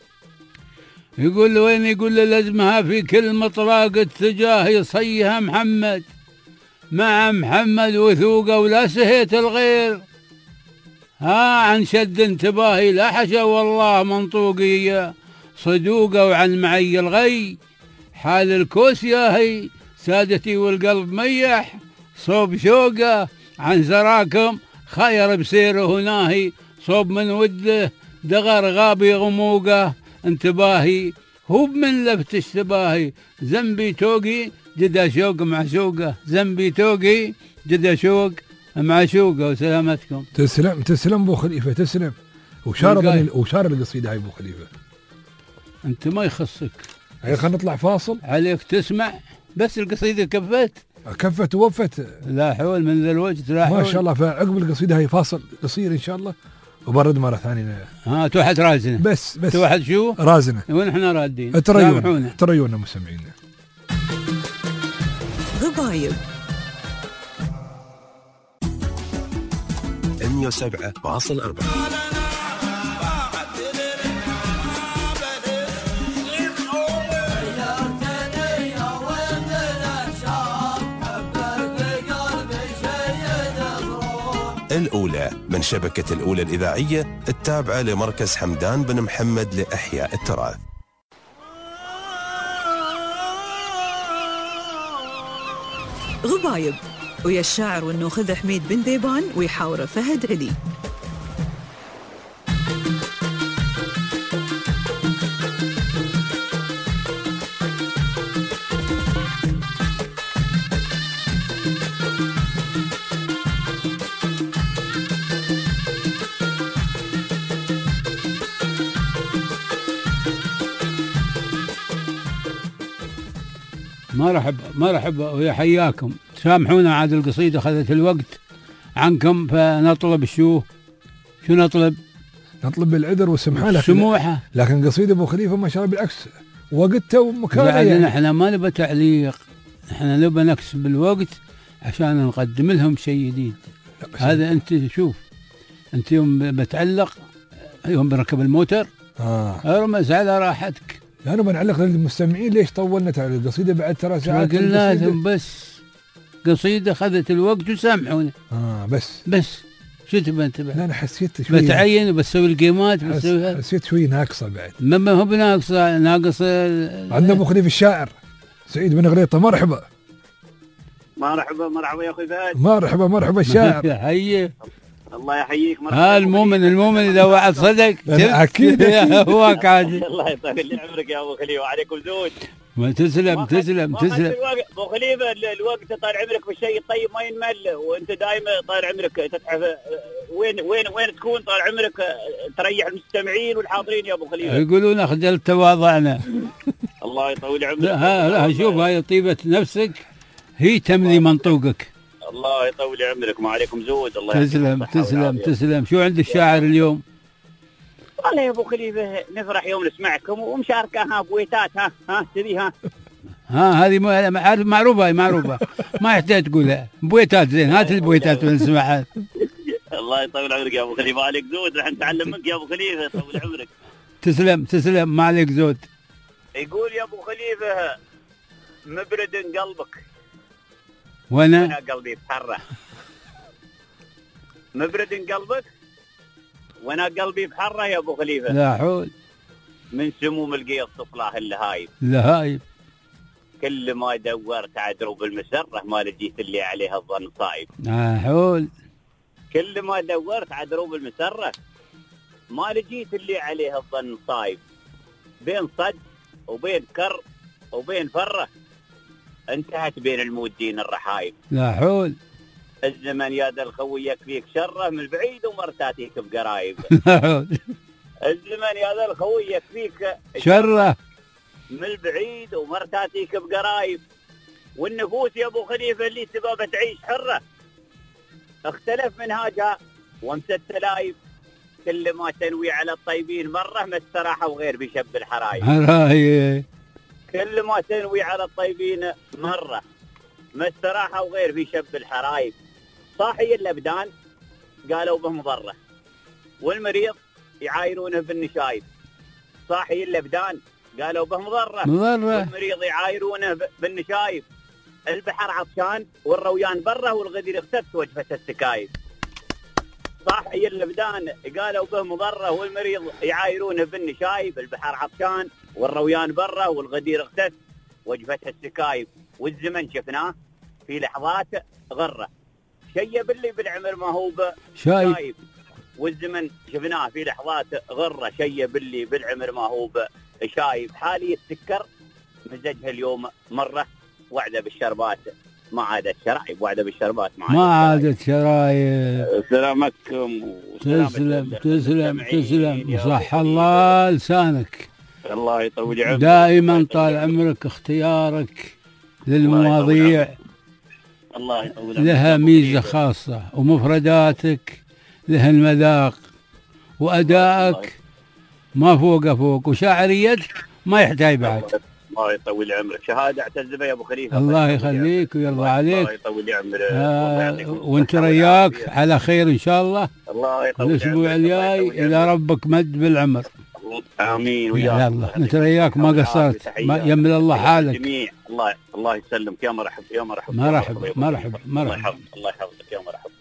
يقول له وين؟ يقول له لازمها في كل مطلاق اتجاهي، صيها محمد مع محمد وثوقه، ولا سهيت الغير عن شد انتباهي، لا حشا والله منطوقية صدوقه، وعن معي الغي حال الكوس ياهي، سادتي والقلب ميح صوب شوقه، عن زراكم خير بسيره ناهي، صوب من وده دغر غابي غموقه، انتباهي هو من لفت اشتباهي، ذنبي توقي جدا شوق معشوقه، ذنبي توقي جدا شوق معشوقه. وسلامتكم. تسلم تسلم ابو خليفه تسلم. وشار القصيده هاي ابو خليفه. انت ما يخصك. هي خلينا نطلع فاصل. عليك تسمع بس القصيده كفت ووفت. لا حول من ذا الوجد لا حول. ما شاء الله. فعقب القصيده هاي فاصل قصير ان شاء الله، وبرد مرة ثانية. توحد رازنة. بس توحد شو؟ رازنة. ونحن رادين. تريونا مستمعينا. غبايب 107.4. الأولى من شبكة الأولى الإذاعية التابعة لمركز حمدان بن محمد لإحياء التراث. غبايب ويا الشاعر والنوخذ حميد بن ذيبان ويحاوره فهد علي. مرحبا ويا حياكم. سامحونا عاد القصيدة أخذت الوقت عنكم، فنطلب شو نطلب؟ نطلب العذر والسماحة سموحة. لكن قصيدة أبو خليفة ما شاء الله بالعكس وقتها ومكانها يعني. احنا ما نبى تعليق، احنا نبى نكسب الوقت عشان نقدم لهم شيء جديد. هذا انت شوف، انت يوم بتعلق يوم بركب الموتر ارمز على راحتك. أنا بنعلق للمستمعين ليش طولنا على القصيدة بعد 3 ساعات؟ قلنا لهم بس قصيدة خذت الوقت وسامحونا. بس شو تبى انت بعد؟ لا أنا حسيت شوي بتعين وبسوي القيمات حسيت شوي ناقصة بعد. ما هو بناقصة عندنا أبو خليفة الشاعر سعيد بن غريطة. مرحبا مرحبا يا أخي فهد. مرحبا الشاعر. حيه الله يحييك. مرحبا. المؤمن إذا وعد صدق أكيد هو قاعد. الله يطول لي عمرك يا أبو خليفة وعليكم زود. ما تسلم. أبو خليفة الوقت طال عمرك بالشيء الطيب ما ينمل، وأنت دائما طال عمرك تتعب. وين تكون طال عمرك تريح المستمعين والحاضرين يا أبو خليفة. يقولون خجلت تواضعنا. الله يطول عمرك. لا شوف هاي طيبة نفسك هي تملي منطوقك. الله يطول عمرك ما عليكم زود. الله تسلم. شو عند الشاعر اليوم؟ والله يا ابو خليفه نفرح يوم نسمعكم ومشاركه بويتات تبي هذه معروفه ما يحتاج تقولها. بويتات زين، هات البويتات ونسمعها. الله يطول عمرك يا ابو خليفه. عليك زود راح نتعلم منك يا ابو خليفه. يطول عمرك. تسلم ما عليك زود. يقول يا ابو خليفه مبرد قلبك وانا قلبي بحره. مبرد قلبك وانا قلبي بحره يا ابو خليفه. لا حول. من سموم القيض تطلع اللهايب. كل ما دورت عدروب المسره ما لقيت اللي عليها الظن صايب. لا حول. كل ما دورت عدروب المسره ما لقيت اللي عليها الظن صايب. بين صد وبين كر وبين فره انتهت بين المودين الرحايب. لا حول. الزمن يا ذا الخوي يكفيك شره من البعيد ومرتاتيك بقرايب. لا حول. الزمن يا ذا الخوي يكفيك شره من البعيد ومرتاتيك بقرايب. والنفوس يا ابو خليفه اللي تبغى تعيش حره اختلف منهاجها وامست تلايب. كل ما تنوي على الطيبين مره ما استراحه وغير بشب الحرايب. كل ما تنوي على الطيبين مره ما استراحه وغير في شب الحرايب. صاحي الابدان قالوا به مضره والمريض يعايرونه بالنشايب. صاحي الابدان قالوا به مضره والمريض يعايرونه بالنشايب. البحر عطشان والرويان بره والغدير اختفت وجفه السكايب. صاحي الابدان قالوا به مضره والمريض يعايرونه بالنشايب. البحر عطشان والرويان بره والغدير اختفت وجفه السكايب. والزمن شفناه في لحظات غره شيب اللي بالعمر ما هو شايب. والزمن شفناه في لحظات غره شيب اللي بالعمر ما هو شايب. حالي السكر مزجها اليوم مره وعده بالشربات ما عادت شرايب. وعده بالشربات ما عادت شرايب. سلامتكم. تسلم وصح الله لسانك. الله يطول عمرك. دائما طال عمرك اختيارك للمواضيع الله يطول عمرك لها ميزة خاصة، ومفرداتك لها المذاق، وأدائك ما فوق، وشاعريتك ما يحتاج بعد. الله يطول عمرك. شهادة اعتز بها يا ابو خليفة. الله يخليك ويرضى عليك. الله يطول عمرك. وانت رياك على خير ان شاء الله. الله يطول الاسبوع الجاي الى ربك مد بالعمر. امين ويا الله. نترياك ما قصرت. يمل الله حالك. جميع الله يسلمك. يا مرحب مرحب. الله يحفظك. يا مرحب.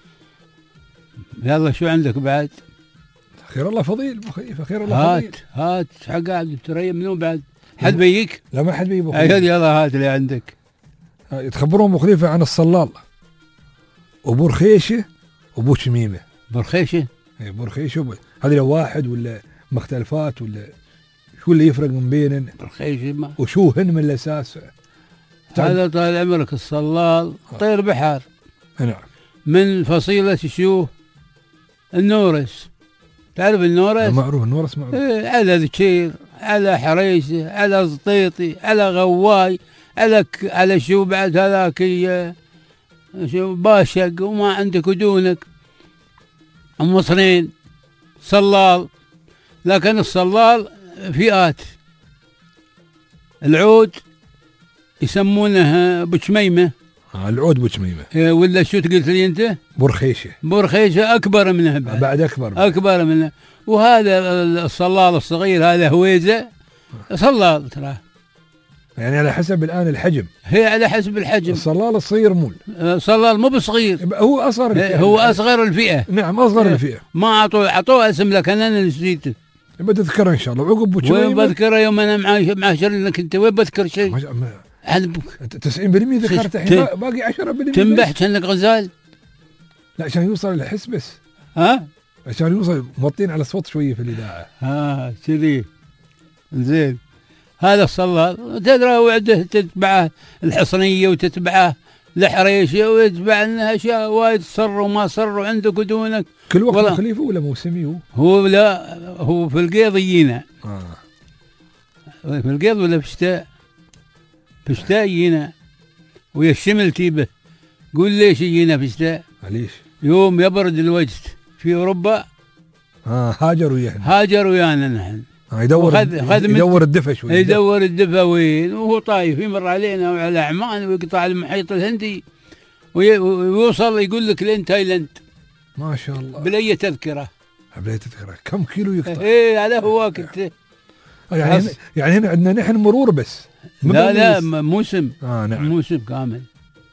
يلا شو عندك بعد؟ خير الله فضيل ابو خليفه. خير الله فضيل. هات قاعد تريم منو بعد؟ حد بيك؟ لا ما حد بيك ابو خليفه. يلا هات اللي عندك. يتخبرون ابو خليفه عن الصلال وابو رخيشه وابو شميمه. برخيشه ابو رخيشه هذه لو واحد ولا مختلفات ولا شو اللي يفرق من بينن؟ برخيشه ما وشو هن من الاساس؟ هذا طال عمرك الصلال طير بحر نعم. من فصيلة شو؟ النورس. تعرف النورس؟ معروف النورس معروف. إيه، على ذكير، على حريشة، على زطيطي، على غواي، على شو بعد هذاك شو باشق وما عندك ودونك مصرين صلال. لكن الصلال فئات. العود يسمونه بشميمة. العود بوشميمه. ولا شو قلت لي انت؟ برخيشه. برخيشه اكبر منها بعد اكبر منها. وهذا الصلال الصغير هذا هويزه صلال تراه. يعني على حسب الان الحجم. هي على حسب الحجم. الصلال الصغير مول. صلال مو بصغير. هو اصغر الفئة. هو اصغر الفئه. نعم اصغر الفئه. ما اعطوه اسم لك انا نسيته. بتذكره ان شاء الله. وعقب بوشميمه. وين بذكره يوم انا مع شرينك انت وين بذكر شيء؟ 90% ذكرت الحين باقي 10%. تنبح كأنك غزال. لا عشان يوصل الحس بس. ها؟ عشان يوصل موطين على صوت شويه في الاذاعه. كذي. زين. هذا الصلال تدرى وعده تتبعه الحصنيه وتتبعه الحريشه ويتبع لنا اشياء وايد صر وما صر وعندك ودونك. كل وقت خليفه ولا موسمي هو لا هو في القيض يجينا. في القيض ولا في الشتاء؟ في الشتاء يجينا ويا الشمل تيبه. قول ليش يجينا في الشتاء؟ ليش؟ يوم يبرد الوجه في اوروبا. هاجر ويانا نحن. يدور الدفا شوي. يدور الدفا وين وهو طايف يمر علينا وعلى عمان ويقطع المحيط الهندي ويوصل يقول لك لين تايلاند. ما شاء الله. بلي تذكره. كم كيلو يقطع؟ ايه هذا هو كنت. يعني هنا عندنا نحن مرور بس. لا موسم. نعم. موسم كامل.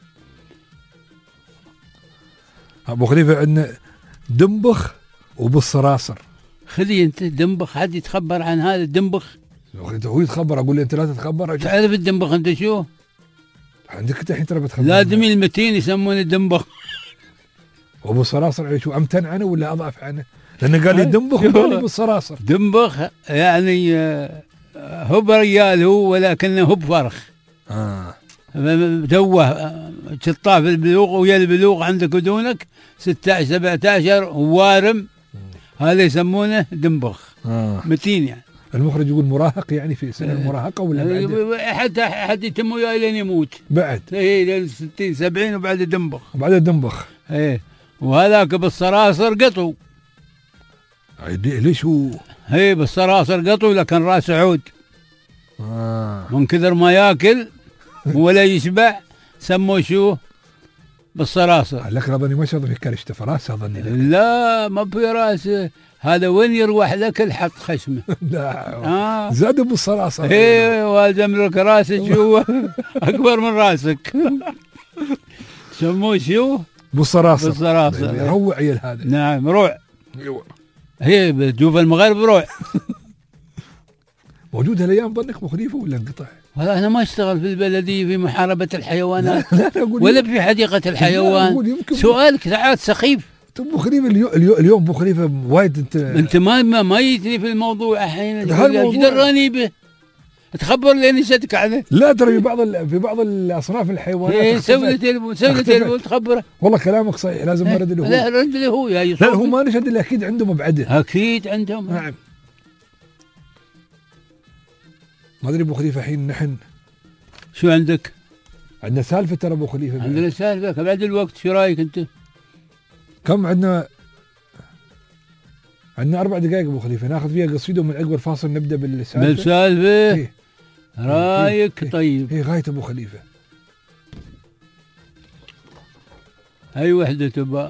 ابو خليفه عندنا دنبخ وبالصراصر. خذي انت دنبخ. حد يتخبر عن هذا الدنبخ؟ هو يتخبر. اقول له انت لا تتخبر. تعرف الدنبخ انت شو؟ عندك انت الحين ترى بتخبر. لازم المتين يسمونه الدنبخ. وابو الصراصر شو امتن عنه ولا اضعف عنه؟ لانه قال لي دنبخ وقال لي بالصراصر. دنبخ يعني هو ريال هو ولكنه هو بفرخ. توه شطاف البلوغ ويا البلوغ عندك ودونك 16 17 ووارم. هذا يسمونه دنبخ. متين يعني. المخرج يقول مراهق يعني في سن المراهقه ولا حتى يتم وياه لين يموت بعد. اي لين 60 70 وبعد الدنبخ. ايه وهذاك بالصراصر قطو. ليش هو؟ ايه بالصراصر قطو لكن راس عود. من كثر ما ياكل ولا يشبع سموه شو؟ بالصراصر. لك اظني ما شاء الله في كرشته فراسه اظني. لا ما في راسه. هذا وين يروح لك الحط خشمه. لا زادوا بالصراصر. ايه والزم لك راسك شو اكبر من راسك. سموه شو؟ بالصراصر. يروع عيل هذا. نعم روع. هي بتشوف المغرب روع. موجود هالايام ظنك ابو خليفه ولا انقطع؟ والله انا ما اشتغل في البلديه في محاربه الحيوانات. لا ولا في حديقه الحيوان. سؤالك ساعات سخيف. ابو خليفه اليوم ابو خليفه وايد انت ما يجري في الموضوع الحين. ايش دراني به؟ تخبر لي نسيتك عنه. لا ترى في بعض الاصناف الحيوانات. سوي له تليفون تخبره. والله كلامك صحيح لازم نرد له. لا رد له هو يا لا هو ما نشهد الا اكيد عندهم مبعده. اكيد عندهم. نعم. ما ادري ابو خليفه الحين نحن شو عندك؟ عندنا سالفه ترى ابو خليفه. عندنا سالفه بعد الوقت. شو رايك انت؟ كم عندنا 4 دقائق ابو خليفه ناخذ فيها قصيده ومن عقب الفاصل نبدا بالسالفه. إيه؟ رايك طيب. ايه غايه ابو خليفه. اي وحده تبى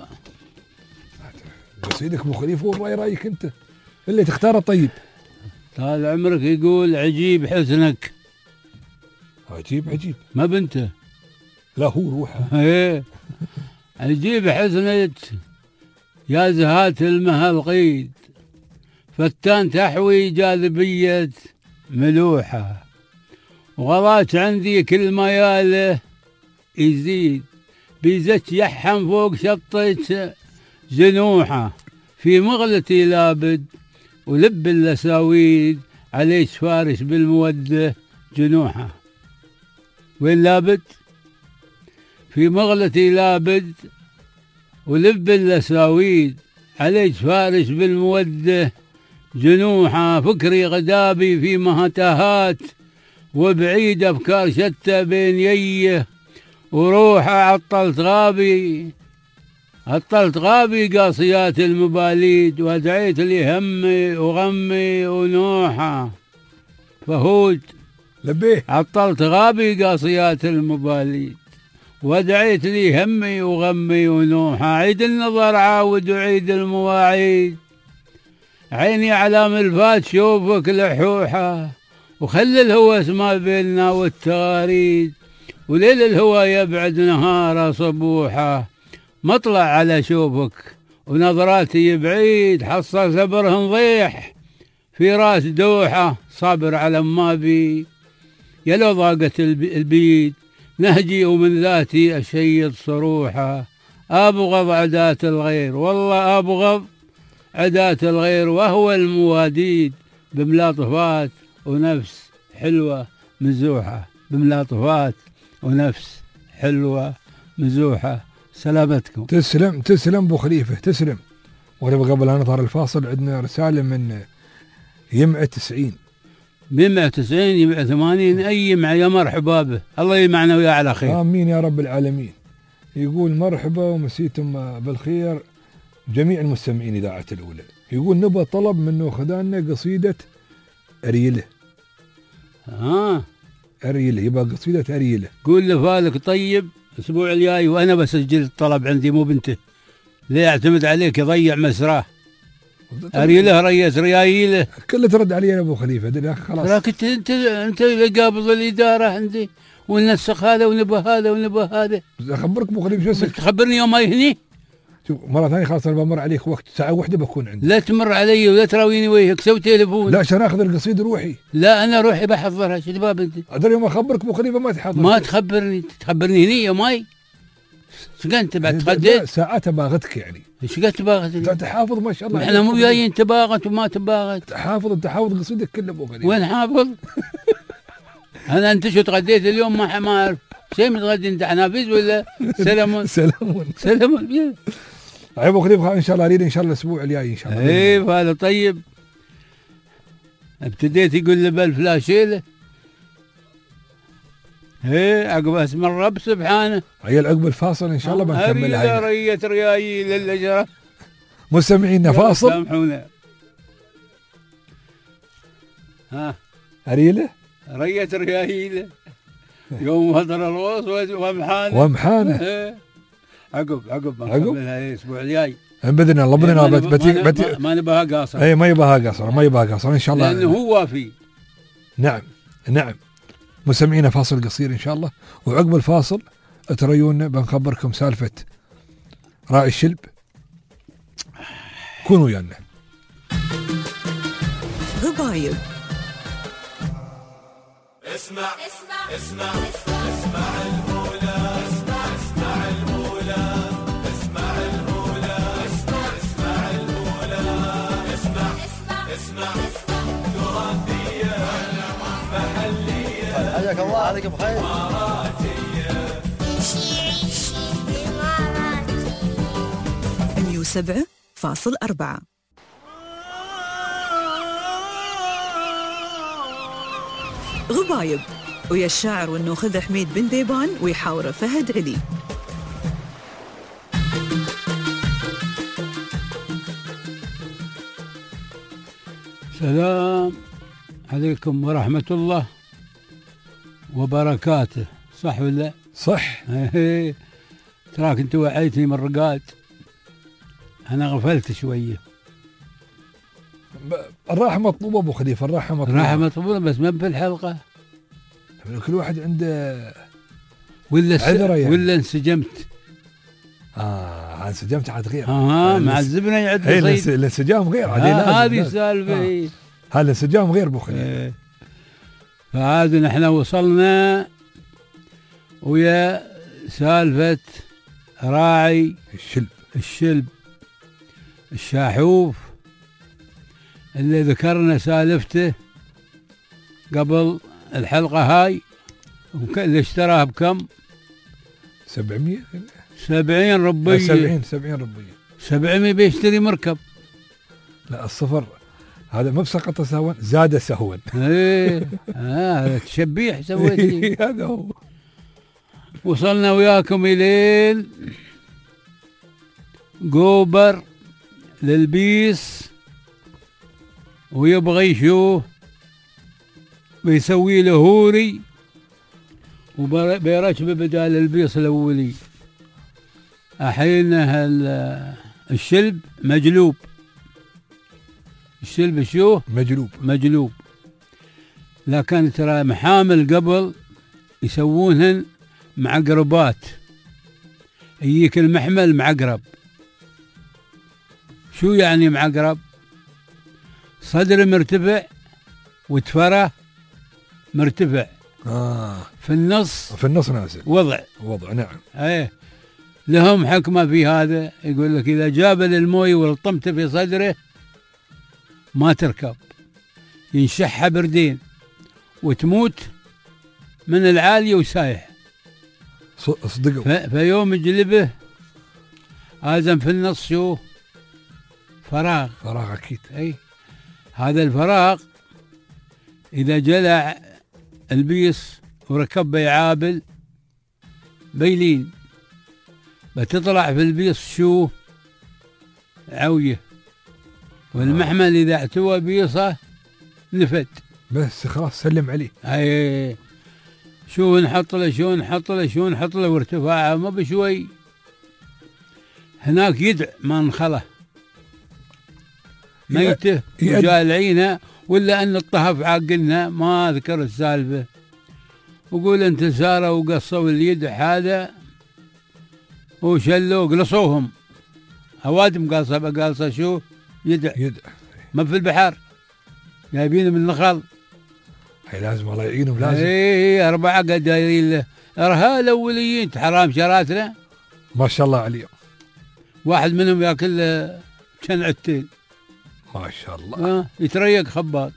قصيدك ابو خليفه والله رايك انت اللي تختاره. طيب طال عمرك. يقول عجيب حسنك. عجيب ما بنته. لا هو روحه. ايه عجيب حسنك يا زهات المها القيد فتان تحوي جاذبية ملوحة وغلاك عندي كل مياله يزيد بيزك يحم فوق شطة جنوحه في مغلتي لابد ولب اللساويد عليه فارس بالمودة جنوحه. وين لابد؟ في مغلتي لابد ولب اللساويد عليه فارس بالمودة جنوحه. فكري غدابي في مهتهات وبعيد أفكار شتى بين ييه وروحه. عطلت غابي قاصيات المباليد ودعيت لي همي وغمي ونوحه. فهود لبيه عطلت غابي قاصيات المباليد ودعيت لي همي وغمي ونوحه. عيد النظر عاود وعيد المواعيد عيني على ملفات شوفك لحوحه. وخلي الهوى ما بيننا والتغاريد وليل الهوى يبعد نهاره صبوحه. مطلع على شوفك ونظراتي بعيد حصل صبره نضيح في راس دوحه. صابر على ما بي يا لو ضاقت البيد نهجي ومن ذاتي أشيد صروحه. أبغض عدات الغير والله أبغض عدات الغير وهو المواديد بملاطفات ونفس حلوة مزوحة. بملاطفات ونفس حلوة مزوحة. سلامتكم. تسلم ابو خليفه تسلم. ونبغى قبل ان نظهر الفاصل عندنا رساله من يمعة 90. يمعة 90 يمعة 80 اي يمعة يا مرحبا به. الله يمعنا وياه على خير. امين يا رب العالمين. يقول مرحبا ومسيتم بالخير جميع المستمعين اذاعه الاولى. يقول نبغى طلب منه خذانا قصيده اريله. اريله يبغى قصيده اريله. قول له فالك طيب الاسبوع الجاي وانا بسجل الطلب عندي مو بنته. ليه يعتمد عليك يضيع مسراه. اريله ريت ريايله كله ترد علي يا ابو خليفه. خلاص تراك انت اللي قابض الاداره عندي وننسخ هذا ونبى هذا ونبى هذا. اخبرك ابو خليفه شو تخبرني يوم ما يهني. شوف مره ثانيه خلاص انا بمر عليك وقت ساعه واحده بكون عندي. لا تمر علي ولا تراويني وجهك. سوي تليفون. لا عشان اخذ القصيده روحي. لا انا روحي بحضرها. شو تبغى انت؟ ادري يوم اخبرك ابو خليفه ما تحضر. ما تخبرني هني يا ماي. ايش انت بعد تخدد؟ ساعات باغتك يعني. ايش قد تباغت؟ انت حافظ ما شاء الله. احنا مو جايين تباغت وما تباغت. انت حافظ قصيدك كله ابو خليفه. وين حافظ؟ انا انت شو تغديت اليوم ما اعرف شيء. متغدي انت حنافيز ولا سلمون؟ سلمون ابو خليفه ان شاء الله اريد ان شاء الله الاسبوع الجاي ان شاء الله. ايه هذا طيب. ابتديت يقول لي بالفلاشيله. ايه عقب اسم الرب سبحانه. عيال عقب الفاصل ان شاء الله بنكملها. ريت ريايل اللجره. مستمعينا فاصل. سامحونا. اريله ريت ريايله يوم هدر الوصوة ومحانه. عقب نكملها الاسبوع الجاي باذن الله. باذن الله ما نبغاها قاصره. اي ما يبغاها قاصره ان شاء الله. لانه هو وافي. نعم مستمعينا فاصل قصير ان شاء الله. وعقب الفاصل تريونا بنخبركم سالفه راعي الشلب. كونوا ويانا. غبايب. اسمع المولى. اسمع المولى. اسمع تراثية محلية. حياك الله عليك بخير. عيشي إماراتي 107.4. غبايب ويا الشاعر والنوخذ حميد بن ديبان ويحاوره فهد علي. السلام عليكم ورحمة الله وبركاته. صح ولا؟ صح. تراك انت وعيتني من الرقاد. انا غفلت شوية. الراحة مطلوبة ابو خليفة. الراحة مطلوبة بس ما في الحلقة. كل واحد عنده ولا ولا انسجمت. انسجمت عاد غير. معذبنا يعد صيد. الانسجام غير. هذه السالفة. هذا الانسجام غير ابو خليفة. فعاد نحن وصلنا ويا سالفة راعي الشلب الشاحوف اللي ذكرنا سالفته قبل الحلقة هاي، اللي اشتراها بكم؟ 700 70 ربية. 70 ربية. 700 بيشتري مركب. لا الصفر هذا ما بسقط سهوا، زاد سهوا. ايه هذا تشبيح سويت لي. هذا هو. وصلنا وياكم الين جوبر للبيس، ويبغى يشوف بيسوي له هوري وبيركبه بدال البيص الاولي. الحين الشلب مجلوب. الشلب شو؟ مجلوب. لكن ترى محامل قبل يسوونهن معقربات، يجيك المحمل معقرب. شو يعني معقرب؟ صدر مرتفع وتفره مرتفع، في النص نازل. وضع نعم. ايه لهم حكمة في هذا، يقول لك إذا جاب الموي والطمت في صدره ما تركب، ينشحها بردين وتموت من العالية وسايح. صدقوا. فيوم يجلبه لازم في النص شو؟ فراغ أكيد. أي هذا الفراغ إذا جلع البيص وركب يعابل بيلين، بتطلع في البيص شو؟ عوية. والمحمل إذا اعتوى بيصة نفد بس خلاص سلم عليه. اي شو نحط له وارتفاعه ما بشوي. هناك يدع ما انخله ميته وجالعينها، ولا ان الطهف عاقلنا ما اذكر السالفه. وقول انت ساروا وقصوا اليدع هذا وشلوا قلصوهم اوادم قالصه شو؟ يدع ما في البحر جايبينه من النخل. هي لازم الله يعينهم. لازم. اي 4 دايرين له ارهال الاوليين حرام شراتنا ما شاء الله عليهم. واحد منهم ياكل شنعتين ما شاء الله. يتريق خباط.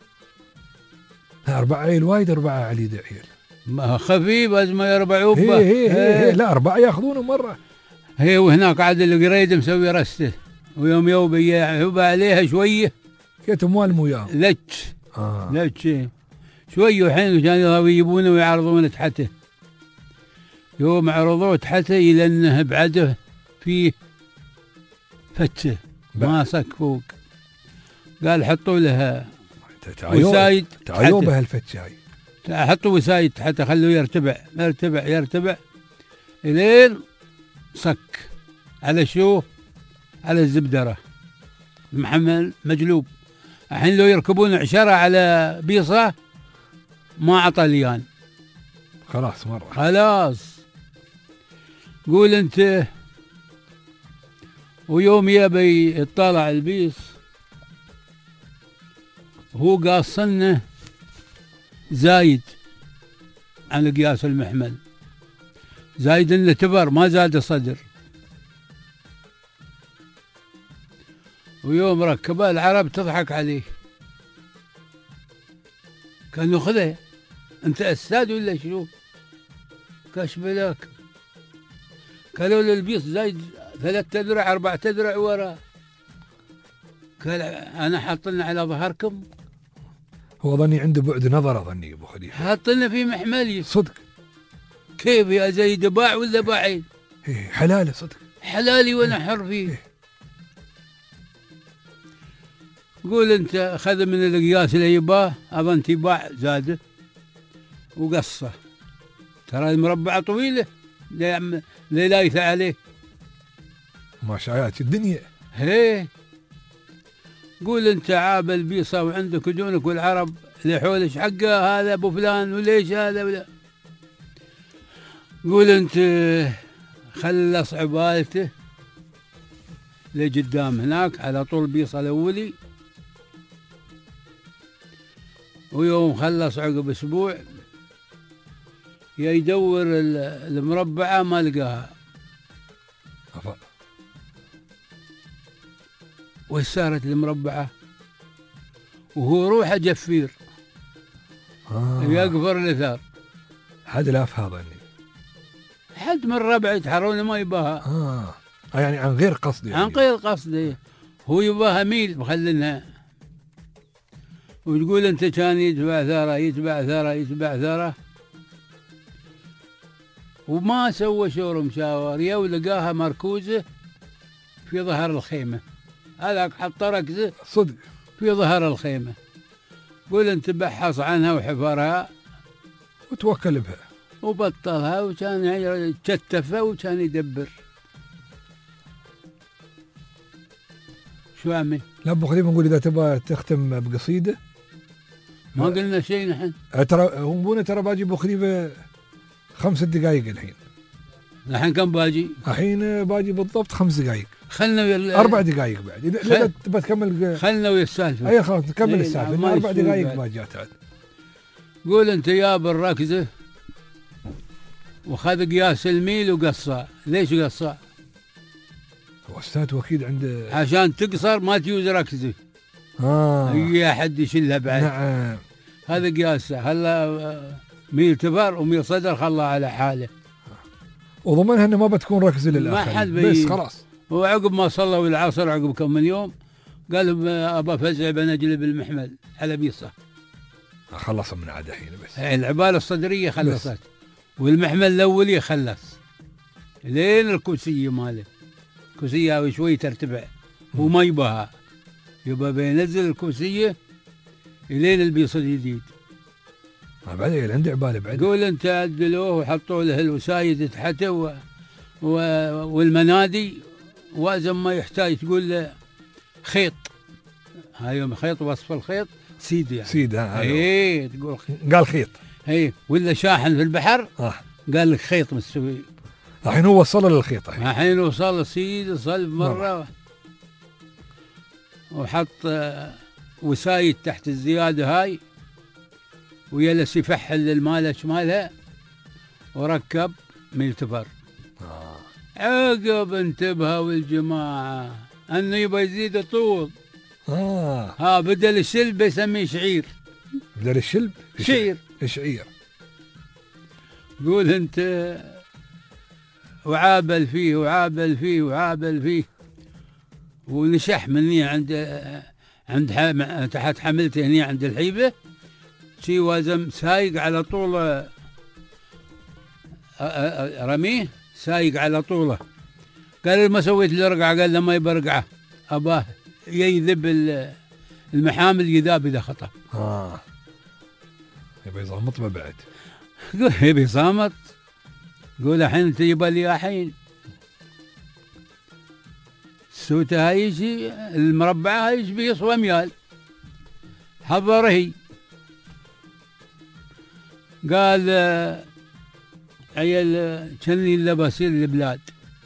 4 عيل وايد. 4 على يد عيل ما خفيف لازم ما يربعوا به. لا 4 ياخذونه مره. هي وهناك عاد القريد مسوي رسته، ويوم يعوب عليها شويه كتموال وياه لتش شويه، وحين كانوا يجيبونه ويعرضونه تحته. يوم عرضوه تحته الى انه بعده فيه فتشه ما صك فوق. قال حطوا لها وسايد تعيوبها الفتشه هاي، حطوا وسايد تحته خلوه يرتبع الين صك على شو؟ على الزبدره. المحمل مجلوب. الحين لو يركبون 10 على بيصه ما عطى ليان خلاص مره. خلاص. قول انت. ويوم يبي يطلع البيص هو قاصنه زايد عن قياس المحمل، زايد انه تبر ما زاد صدر. ويوم ركبه العرب تضحك عليه، كانوا خذه انت استاذ ولا شنو؟ كاش بلاك. قالوا له البيص زايد 3 أذرع 4 أذرع ورا. قال انا حاط لنا على ظهركم. هو ظني عنده بعد نظر، ظني ابو خليفه حاط لنا في محملي صدق. كيف يا زيد باع ولا باعين؟ حلاله صدق، حلالي وانا حر فيه. قول انت اخذ من القياس اللي يباه اظن تباع زاده وقصه. ترى المربعه طويله لايثه عليه ما شايات الدنيا. هي قول انت عاب البيصه وعندك ودونك والعرب اللي حولك حقه هذا ابو فلان وليش هذا ولا. قول انت خلص عبالته لقدام هناك على طول بيصه الاولي. ويوم خلص عقب اسبوع يا يدور المربعة ما لقاها. وش صارت المربعة؟ وهو روحه جفير يقفر الأثار. حد لاف هذا اللي حد من ربعه يتحرون ما يباها. يعني عن غير قصد يعني. عن غير قصد. هو يباها ميل مخلنها. وتقول انت كان يتبع ثرى وما سوى شور مشاور يا ولقاها مركوزة في ظهر الخيمة. هذاك حط ركزه صدق في ظهر الخيمة. قول انت بحص عنها وحفرها وتوكل بها وبطلها وكان يتشتفها وكان يدبر. شو عمي؟ لا ابو خليفه نقول اذا تبغى تختم بقصيده ما قلنا شيء نحن. ترى هم ترى باجي ابو خليفه 5 دقائق الحين. الحين كم باجي؟ الحين باجي بالضبط 5 دقائق. خلنا 4 دقائق بعد اذا تبغى تكمل. خلنا ويا السالفه. اي خلاص نكمل السالفه. 4 دقائق ما جات. قول انت يا بالركزه وخذ قياس الميل وقصه. ليش قصه؟ هو استاذ واكيد عنده عشان تقصر ما تيوز ركزه. هي حد يشيلها بعد. نعم. هذا قياسه. خلى ميل تفر وميل صدر خلاه على حاله. وضمنها انه ما بتكون ركزه للاخر. ما حد بس خلاص. وعقب ما صلوا العصر عقب كم من يوم قال ابى فزع بنجلب المحمل على بيصه. خلص من عاد الحين بس. العباله الصدريه خلصت والمحمل الاولي خلص لين الكوسيه ماله. الكوسيه شوي ترتفع وما يباها. يبى بينزل الكوسيه لين البيص الجديد. بعدين عنده عباله بعد. قول انت عدلوه وحطوا له الوسايد تحته والمنادي وازم ما يحتاج تقول له خيط. هاي خيط وصف الخيط سيد يعني. سيد ايه تقول قال خيط. ايه ولا شاحن في البحر قال لك خيط مستوي. الحين هو وصل للخيط. الحين وصل سيد صلب مره وحط وسايد تحت الزياده هاي ويلس يفحل المال شمالها وركب من تفر. عقب انتبهوا والجماعة انه يبغى يزيد الطول. بدل الشلب يسميه شعير. بدل الشلب شعير. قول انت وعابل فيه ونشح مني عند تحت حملته هني عند الحيبة. شي وازم سايق على طول رميه سايق على طوله. قال ما سويت لي رقعه. قال له ما يبرقعه اباه يذب المحامل يذاب اذا خطا. يبي يصامت ما بعد. قول يبي صامت. قول الحين انت يبى لي الحين السوته هاي شي المربعه هاي بيصوى ميال حضر هي. قال عيال كني الا بصير البلاد.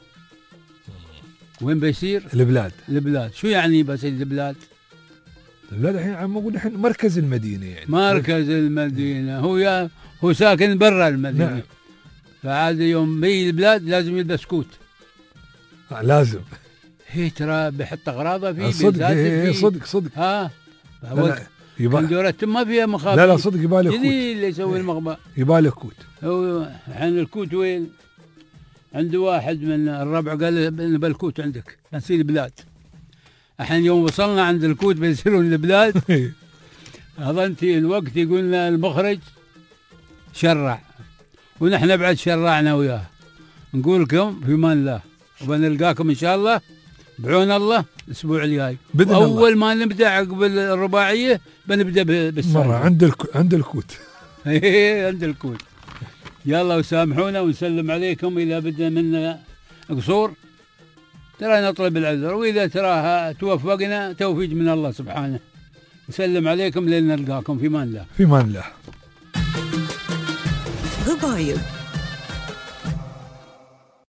وين بيصير؟ البلاد. شو يعني بصير البلاد؟ البلاد الحين عم اقول الحين مركز المدينه يعني. مركز المدينه. هو ساكن برا المدينه. نعم. فعاد يوم بي البلاد لازم يلبس كوت. لازم. هي ترى بيحط اغراضه فيه. صدق. كندورة ما فيها مخابئ. لا صدق يبالي كوت. اللي يسوي المخبأ يبالي كوت. هو الحين الكوت وين؟ عنده واحد من الربع قال بالكوت عندك نسير البلاد. الحين يوم وصلنا عند الكوت بيصيرون البلاد. اظنتي الوقت يقولنا المخرج شرع ونحن بعد شرعنا وياه. نقول لكم في امان الله وبنلقاكم ان شاء الله بعون الله الاسبوع الجاي. اول ما نبدا عقب الرباعيه بنبدا بالسالفه. مره عند الكوت. عند الكوت. يلا وسامحونا ونسلم عليكم اذا بدنا منا قصور. ترى نطلب العذر واذا تراها توفقنا توفيق من الله سبحانه. نسلم عليكم لين نلقاكم في امان الله. في امان الله. غبايب